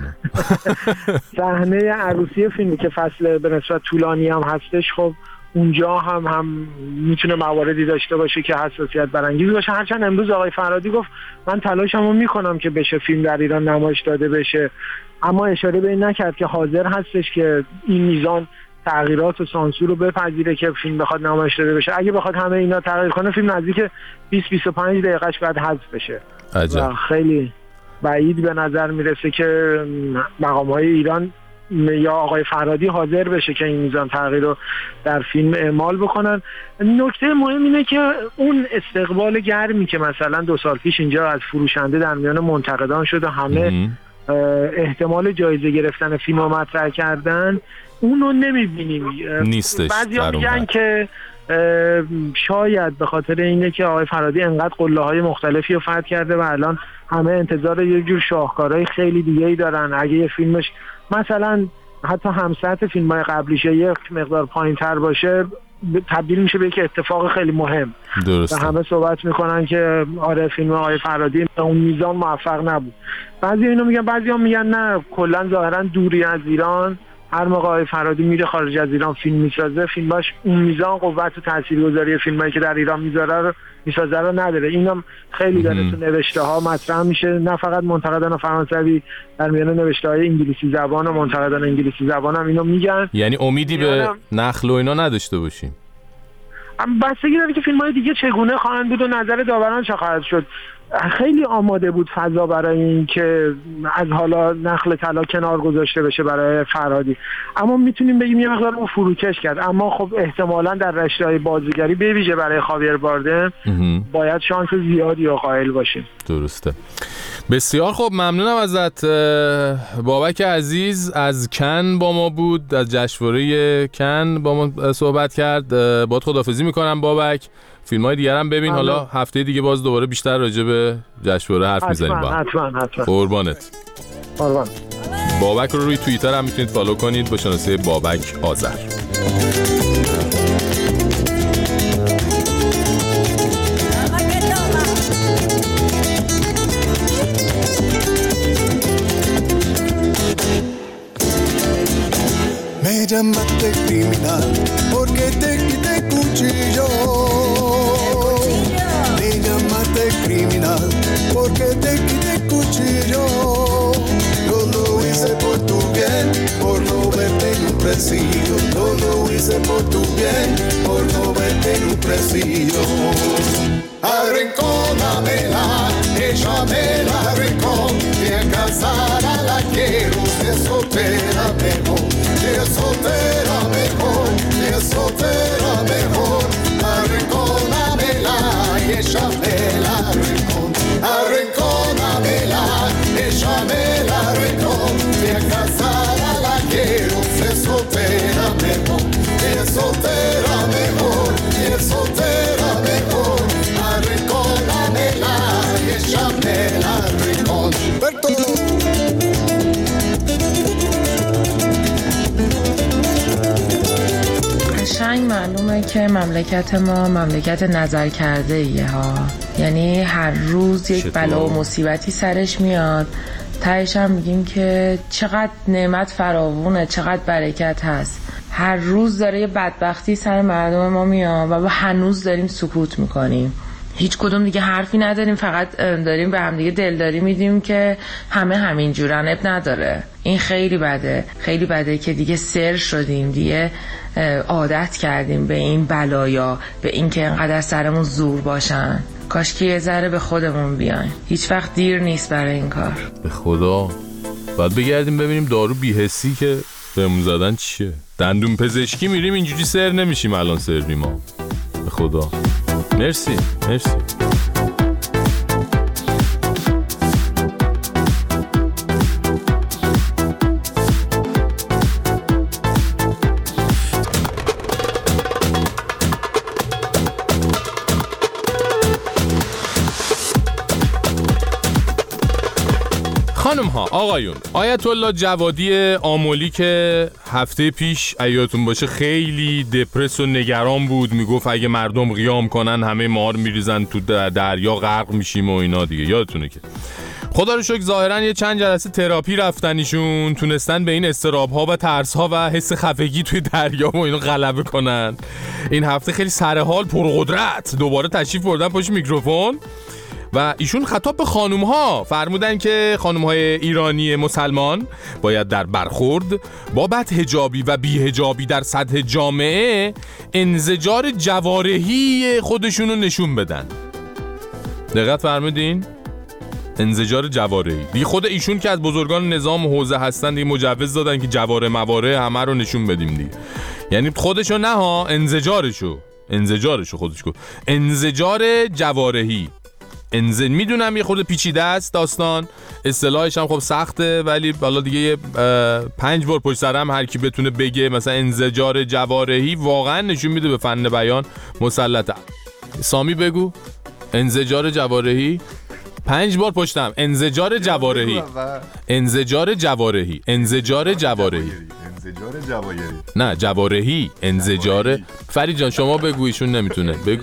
صحنه عروسی فیلمی که فصل به نسبت طولانی هم هستش، خب اونجا هم هم میتونه مواردی داشته باشه که حساسیت برانگیز باشه. هرچند امروز آقای فرهادی گفت من تلاشمو میکنم که بشه فیلم در ایران نمایش داده بشه، اما اشاره به این نکرد که حاضر هستش که این میزان تغییرات و سانسور رو بپذیره که فیلم بخواد نمایش داده بشه. اگه بخواد همه اینا تغییر کنه فیلم نزدیک بیست بیست و پنج دقیقه‌اش بعد حذف بشه.
عجب.
خیلی بعید به نظر میرسه که مقام‌های ایران یا آقای فرهادی حاضر بشه که این میزان تغییر رو در فیلم اعمال بکنن. نکته مهم اینه که اون استقبال گرمی که مثلا دو سال پیش اینجا از فروشنده در میان منتقدان شد و همه احتمال جایزه گرفتن فیلم رو مطرح کردن، اون رو نمیبینیم.
نیستش.
بعضیا میگن که شاید به خاطر اینه که آقای فرهادی انقدر قله‌های مختلفی رو فتح کرده و الان همه انتظار یه جور شاهکارهای خیلی دیگه‌ای دارن. اگه یه فیلمش مثلا حتی همسطح فیلم‌های قبلیشه یک مقدار پایین‌تر باشه، تبدیل میشه به یک اتفاق خیلی مهم.
درسته.
و همه صحبت میکنن که آره فیلم آقای فرهادی به اون میزان موفق نبود. بعضی اینو میگن، بعضی هم میگن نه کلا ظاهرا دوری از ایران، هر موقع آقای فرهادی میره خارج از ایران فیلم میسازه، فیلماش اون میزان قوت و تاثیرگذاری فیلمایی که در ایران میذاره رو میسازه رو نداره. اینم خیلی داره تو نوشته ها مطرح میشه، نه فقط منتقدان فرانسوی، در میان نوشته های انگلیسی زبان و منتقدان انگلیسی زبان هم اینو میگن.
یعنی امیدی به نخل و اینا نداشته باشیم.
بستگی داره که فیلم‌های دیگه چگونه خواهند بود و نظر داوران چه خواهد شد. خیلی آماده بود فضا برای این که از حالا نخل طلا کنار گذاشته بشه برای فرهادی، اما میتونیم بگیم یه مقدار اون فروکش کرد. اما خب احتمالاً در رشته‌های بازیگری به ویژه برای خاویر باردم باید شانس زیادی رو قائل باشیم.
درسته. بسیار خوب، ممنونم ازت. بابک عزیز از کن با ما بود، از جشنواره کن با ما صحبت کرد. باهات خداحافظی میکنم بابک. فیلم های دیگر هم ببین. حالا هفته دیگه باز دوباره بیشتر راجع به جشنواره حرف میزنیم با هم.
حتما حتما.
قربانت.
قربان.
بابک رو روی توییتر هم میتونید فالو کنید با شناسه بابک آذر.
criminal, porque te quité cuchillo. Me llamaste criminal, porque te quité cuchillo. Yo lo hice por tu bien, por no verte en un presidio. Yo lo hice por tu bien, por no verte en un presidio. Arrinconamela, échamela al rincón, de casada la quiero, de soltera mejor, de soltera mejor, de soltera mejor. Arrinconamela, échamela al rincón, arrinconamela, échamela al rincón, de casada la quiero, de soltera mejor, de soltera mejor, de soltera mejor. Arrinconamela, échamela al rincón.
قشنگ معلومه که مملکت ما مملکت نظر کرده ایه ها، یعنی هر روز یک بلا و مصیبتی سرش میاد، تهش هم میگیم که چقدر نعمت فراوونه، چقدر برکت هست. هر روز داره یه بدبختی سر مردم ما میاد و هنوز داریم سکوت میکنیم، هیچ کدوم دیگه حرفی نداریم، فقط داریم به هم دیگه دلداری میدیم که همه همین جورن. اب نداره، این خیلی بده، خیلی بده که دیگه سر شدیم، دیگه عادت کردیم به این بلایا، به این که انقدر سرمون زور باشن. کاش که یه ذره به خودمون بیایم، هیچ وقت دیر نیست برای این کار.
به خدا باید بگردیم ببینیم دارو بی‌حسی که بهمون زدن چیه. دندون پزشکی میریم اینجوری سر نمیشیم الان سری ما. به خدا مرسی مرسی. خانم ها آقایون، آیت الله جوادی آملی که هفته پیش ایاتون باشه خیلی دپرس و نگران بود، میگفت اگه مردم قیام کنن همه مار میریزن تو دریا غرق میشیم و اینا دیگه، یادتونه که خدا رو شکر ظاهرا یه چند جلسه تراپی رفتن ایشون، تونستن به این اضطراب ها و ترس ها و حس خفگی توی دریا و اینا غلبه کنن. این هفته خیلی سرحال پرقدرت دوباره تشریف بردن پشت میکروفون و ایشون خطاب به خانوم ها فرمودن که خانوم های ایرانی مسلمان باید در برخورد با بدحجابی و بی‌حجابی در سطح جامعه انزجار جوارحی خودشون رو نشون بدن. دقت فرمودین؟ انزجار جوارحی. دیگه خود ایشون که از بزرگان نظام و حوزه هستن دیگه مجوز دادن که جواره مواره همه رو نشون بدیم دیگه. یعنی خودشو نه ها، انزجارشو انزجارشو خودش گفت. انزجار جوارحی. انز میدونم یه خورده پیچیده است داستان، اصطلاحش هم خب سخته، ولی حالا دیگه پنج بار پشت سر هم هر کی بتونه بگه مثلا انزجار جوارحی واقعا نشون میده به فن بیان مسلطه. سامی بگو انزجار جوارحی پنج بار پشتم. انزجار جوارحی انزجار جوارحی انزجار جوارحی
انزجار جوارحی
نه جوارحی انزجار. فرید جان شما بگو، ایشون نمیتونه. بگو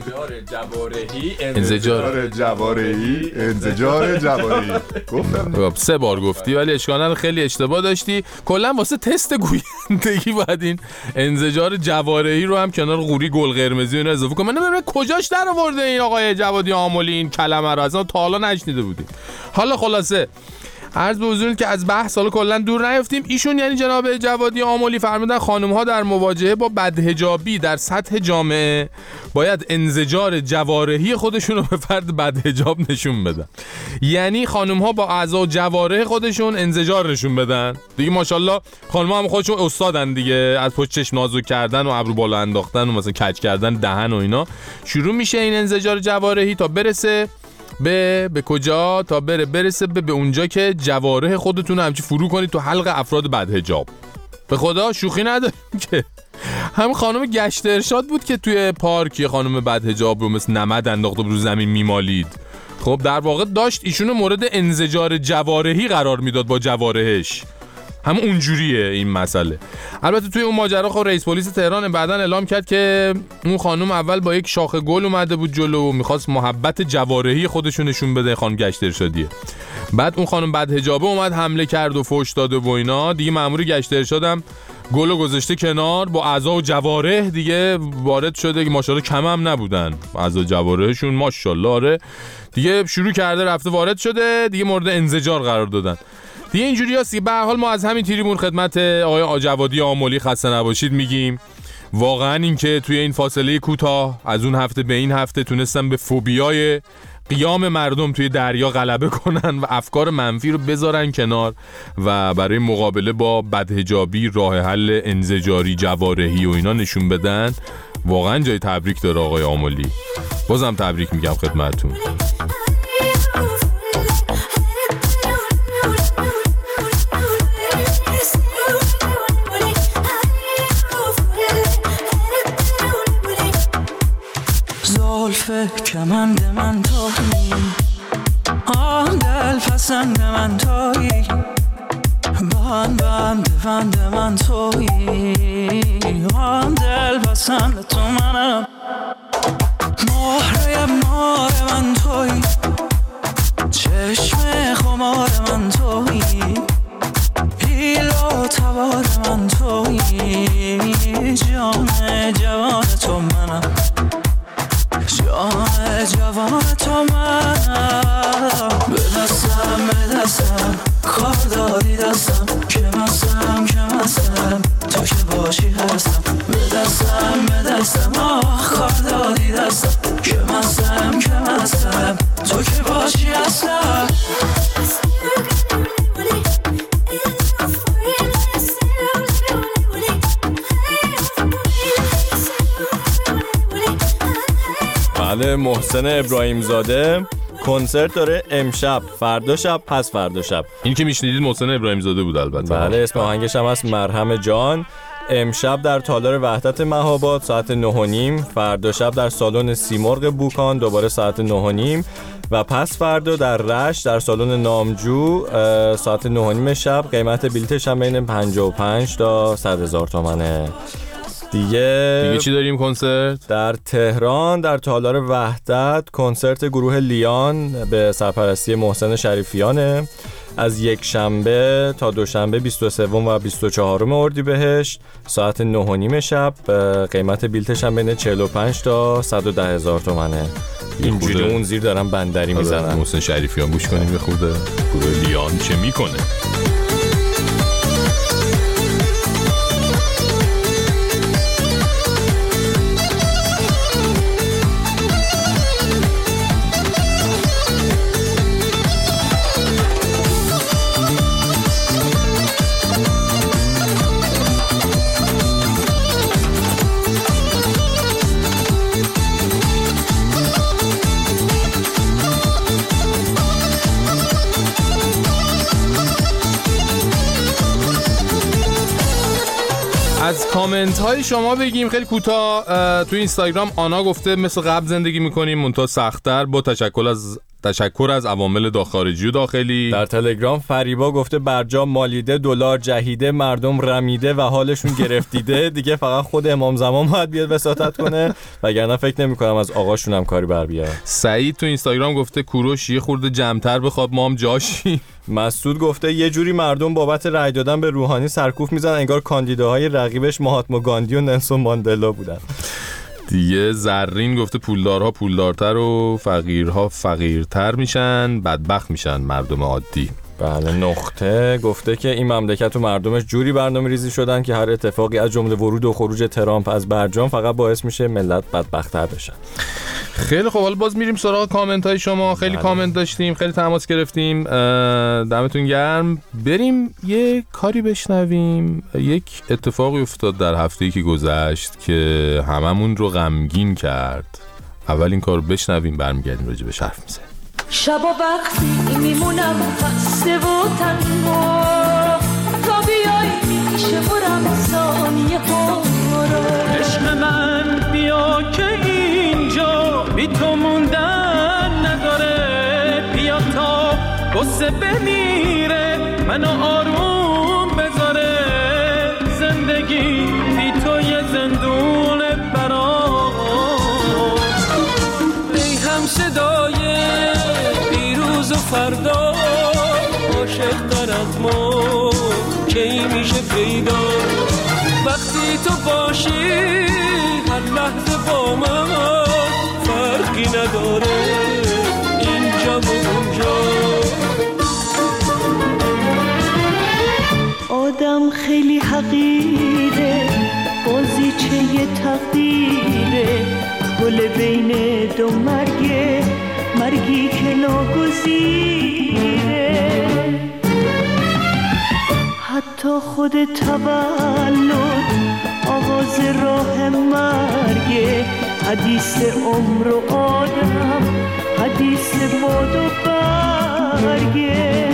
انزجار
جوارحی انزجار جوارحی. گفتم
سه بار گفتی ولی اشکالا خیلی اشتباه داشتی. کلا واسه تست گویندگی باید این انزجار جوارحی رو هم کنار قوری گل قرمزی رو اضافه کنم. من نمیدونم کجاش در آورده این آقای جوادی آملی این کلمه رو، اصلا تا حالا نشنیده بودیم. حالا خلاصه عرض به حضورتون که از بحث حالا کلا دور نیفتیم. ایشون یعنی جناب جوادی آملی فرمودن خانم ها در مواجهه با بدحجابی در سطح جامعه باید انزجار جوارحی خودشون رو به فرد بدحجاب نشون بدن. یعنی خانم ها با اعضا و جوارح خودشون انزجار نشون بدن دیگه. ماشاءالله خانم ها هم خودشون استادن دیگه، از پشت چشم نازک کردن و ابرو بالا انداختن و مثلا کج کردن دهن و اینا شروع میشه این انزجار جوارحی تا برسه به به کجا؟ تا بره برسه به به اونجا که جوارح خودتون همچی فرو کنید تو حلق افراد بدحجاب. به خدا شوخی نداریم که هم خانم گشت ارشاد بود که توی پارک یه خانم بدحجاب رو مثل نمد انداخته رو زمین میمالید. خب در واقع داشت ایشونو مورد انزجار جوارحی قرار میداد با جوارحش. هم اونجوریه این مسئله. البته توی اون ماجرا خب رئیس پلیس تهران بعداً اعلام کرد که اون خانم اول با یک شاخه گل اومده بود جلو و میخواست محبت جوارحی خودشون نشون بده، خانم گشت ارشادیه. بعد اون خانم بدحجابه اومد حمله کرد و فحش داد و اینا دیگه. مأمور گشت ارشادم گلو گذاشته کنار، با اعضا و جوارح دیگه وارد شده که ماشاءالله کم هم نبودن، اعضا و جوارحشون ماشاءالله. آره دیگه شروع کرده رفته وارد شده دیگه، مورد انزجار قرار دادن دیگه. اینجوری هستی. به هر حال ما از همین تریبون خدمت آقای آجوادی آملی خسته نباشید میگیم. واقعا این که توی این فاصله کوتاه از اون هفته به این هفته تونستن به فوبیای قیام مردم توی دریا غلبه کنن و افکار منفی رو بذارن کنار و برای مقابله با بدحجابی راه حل انزجاری جوارحی و اینا نشون بدن، واقعا جای تبریک داره آقای آملی. بازم تبریک میگم خدمتتون.
زلفه کمند من تویی، آن دل پسند من تویی، بند بند بند من تویی، آن دل پسند تو منم، مهره مار من تویی، چشم خمار من تویی، پیل و تبار من تویی، جان جوان تو منم، جان جوان تو منم. به دستم به دستم کار دادی دستم، که مستم که مستم تو که باشی هستم. به دستم به دستم آه کار دادی دستم، که مستم که مستم تو که باشی هستم.
بله، محسن ابراهیم زاده کنسرت داره امشب، فردا شب، پس فردا شب.
این که میشنیدید محسن ابراهیم زاده بود البته.
بله، اسم آهنگش هم هست مرهم جان. امشب در تالار وحدت مهاباد ساعت نه و نیم، فردا شب در سالن سیمرغ بوکان دوباره ساعت نه و نیم و پس فردا در رشت در سالن نامجو ساعت نه و نیم شب. قیمت بلیتش هم بین پنجاه و پنج تا صد هزار تومنه. دیگه
دیگه چی داریم کنسرت؟
در تهران در تالار وحدت کنسرت گروه لیان به سرپرستی محسن شریفیانه از یک شنبه تا دوشنبه بیست و سه و بیست و چهار اردیبهشت ساعت نه و نیم شب. قیمت بلیتش هم بین چهل و پنج تا صد و ده هزار تومنه. اینجوری اون زیر دارن بندری میزنن.
محسن شریفیان گوش کنیم به خود گروه لیان چه میکنه. از کامنت های شما بگیم خیلی کوتاه. تو اینستاگرام آنا گفته مثل قبل زندگی میکنیم منتها سخت‌تر، با تشکر از تشکر از عوامل داخلی و داخلی.
در تلگرام فریبا گفته برجام مالیده، دلار جهیده، مردم رمیده و حالشون گرفتیده. دیگه فقط خود امام زمان باید بیاد وساطت کنه، وگرنه فکر نمی‌کنم از آقاشون هم کاری بر بیاد.
سعید تو اینستاگرام گفته کوروش یه خورده جمع‌تر بخواد ما هم جاشیم.
مسعود گفته یه جوری مردم بابت رأی دادن به روحانی سرکوف میزنن انگار کاندیداهای رقیبش مهاتما گاندی و نلسون ماندلا بودن.
دیگه زرین گفته پولدارها پولدارتر و فقیرها فقیرتر میشن، بدبخت میشن مردم عادی.
بله، نقطه گفته که این مملکت و مردمش جوری برنامه ریزی شدن که هر اتفاقی از جمله ورود و خروج ترامپ از برجام فقط باعث میشه ملت بدبخت‌تر بشن.
خیلی خب، حالا باز میریم سراغ کامنت های شما. خیلی بله. کامنت داشتیم، خیلی تماس گرفتیم، دمتون گرم. بریم یه کاری بشنویم. یک اتفاقی افتاد در هفته‌ای که گذشت که هممون رو غمگین کرد. اول این کارو بشنویم، برمیگردیم راجع بهش حرف میزنیم.
شب و وقتی میمونم خسته و تنها، تا بیای میشه برم ثانیه ها را. عشق من بیا که اینجا بی تو موندن نداره، بیا تا قصه بمیره منو آروم بذاره. زندگی بی تو یه زندون برام، ای هم صدای و فردا عاشق تر از ما کی میشه پیدا. تو باشی هر لحظه با من فرقی نداره اینجا و اونجا. آدم خیلی حقیره بازیچه یه تقدیره گل بین دو مرگه مرگی که ناگزیره. حتی خود تولد آغاز راه مرگه حدیث عمر و آدم حدیث باد و برگه.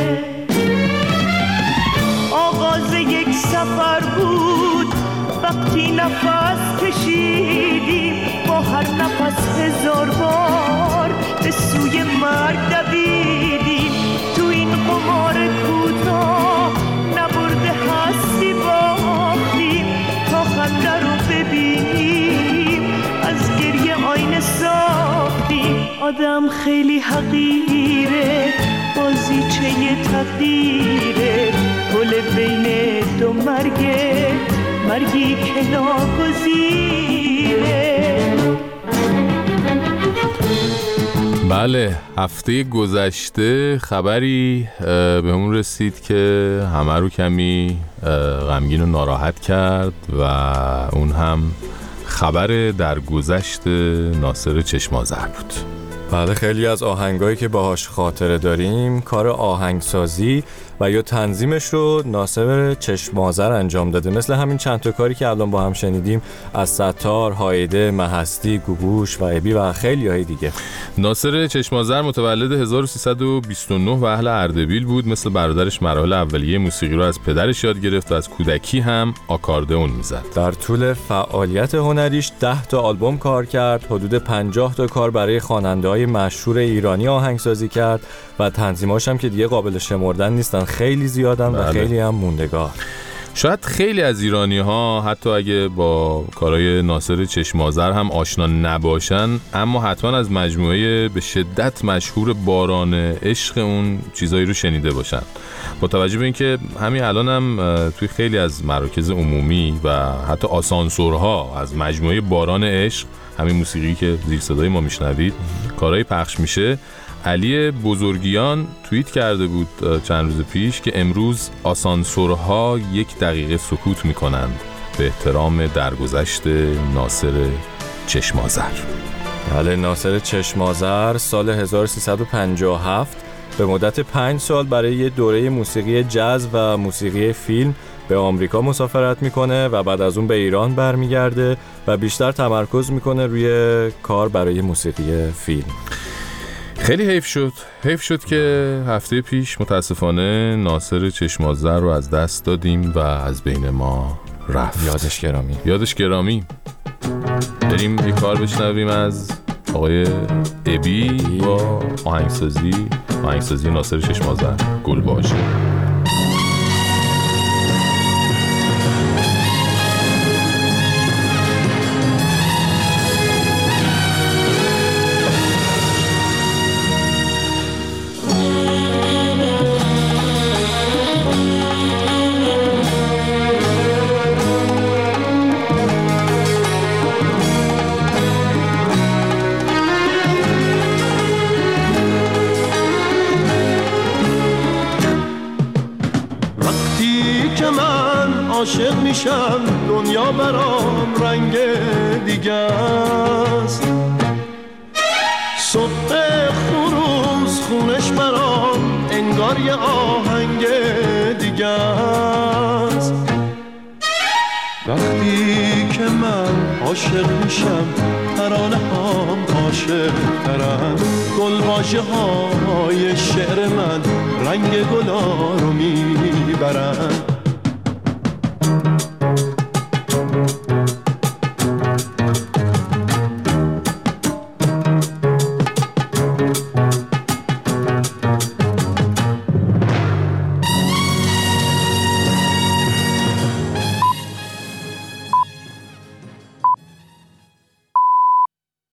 آغاز یک سفر بود وقتی نفس کشیدیم با هر نفس هزار بار به سوی مرگ دویدیم. تو این قمار کوتاه نبرده هستی باختیم تا خنده رو ببینیم از گریه آینه ساختیم. آدم خیلی حقیره بازیچه یه تقدیره گل بین دو مرگه مرگی که ناگزیره.
بله هفته گذشته خبری به همون رسید که همه رو کمی غمگین و ناراحت کرد و اون هم خبر درگذشت ناصر چشم‌آذر بود.
بله خیلی از آهنگایی که باهاش خاطره داریم کار آهنگسازی و یا تنظیمش رو ناصر چشم‌آذر انجام داده، مثل همین چند تا کاری که الان با هم شنیدیم از ستار، هایده، مهستی، گوگوش و ابی و خیلی های دیگه.
ناصر چشم‌آذر متولد هزار و سیصد و بیست و نه و اهل اردبیل بود. مثل برادرش مراحل اولیه موسیقی رو از پدرش یاد گرفت و از کودکی هم آکاردئون میزد.
در طول فعالیت هنریش ده تا آلبوم کار کرد، حدود پنجاه تا کار برای خواننده‌های مشهور ایرانی آهنگسازی کرد و تنظیماش هم که دیگه قابل شمردن نیستن، خیلی زیادن و
بله.
خیلی هم موندگار.
شاید خیلی از ایرانی ها حتی اگه با کارهای ناصر چشم‌آذر هم آشنا نباشن اما حتما از مجموعه به شدت مشهور باران عشق اون چیزایی رو شنیده باشن. با توجه به اینکه همین الان هم توی خیلی از مراکز عمومی و حتی آسانسورها از مجموعه باران عشق، همین موسیقی که زیر صدای ما میشنوید، کارهای پخش میشه. علی بزرگیان توییت کرده بود چند روز پیش که امروز آسانسورها یک دقیقه سکوت میکنند به احترام درگذشت ناصر چشم‌آذر.
بله ناصر چشم‌آذر سال هزار و سیصد و پنجاه و هفت به مدت پنج سال برای یه دوره موسیقی جاز و موسیقی فیلم به آمریکا مسافرت میکنه و بعد از اون به ایران برمیگرده و بیشتر تمرکز میکنه روی کار برای موسیقی فیلم.
خیلی حیف شد حیف شد که هفته پیش متاسفانه ناصر چشم‌آذر رو از دست دادیم و از بین ما رفت.
یادش گرامی
یادش گرامی. بریم یه کار بشنویم از آقای ابی با آهنگسازی آهنگسازی ناصر چشم‌آذر، گلباشه.
عاشق میشم دنیا برام رنگ دیگه است، صبح خروز خونش برام انگار یه آهنگ دیگه است. وقتی که من عاشق میشم ترانه هم عاشق ترن، گلواژه های شعر من رنگ گلا رو میبرن.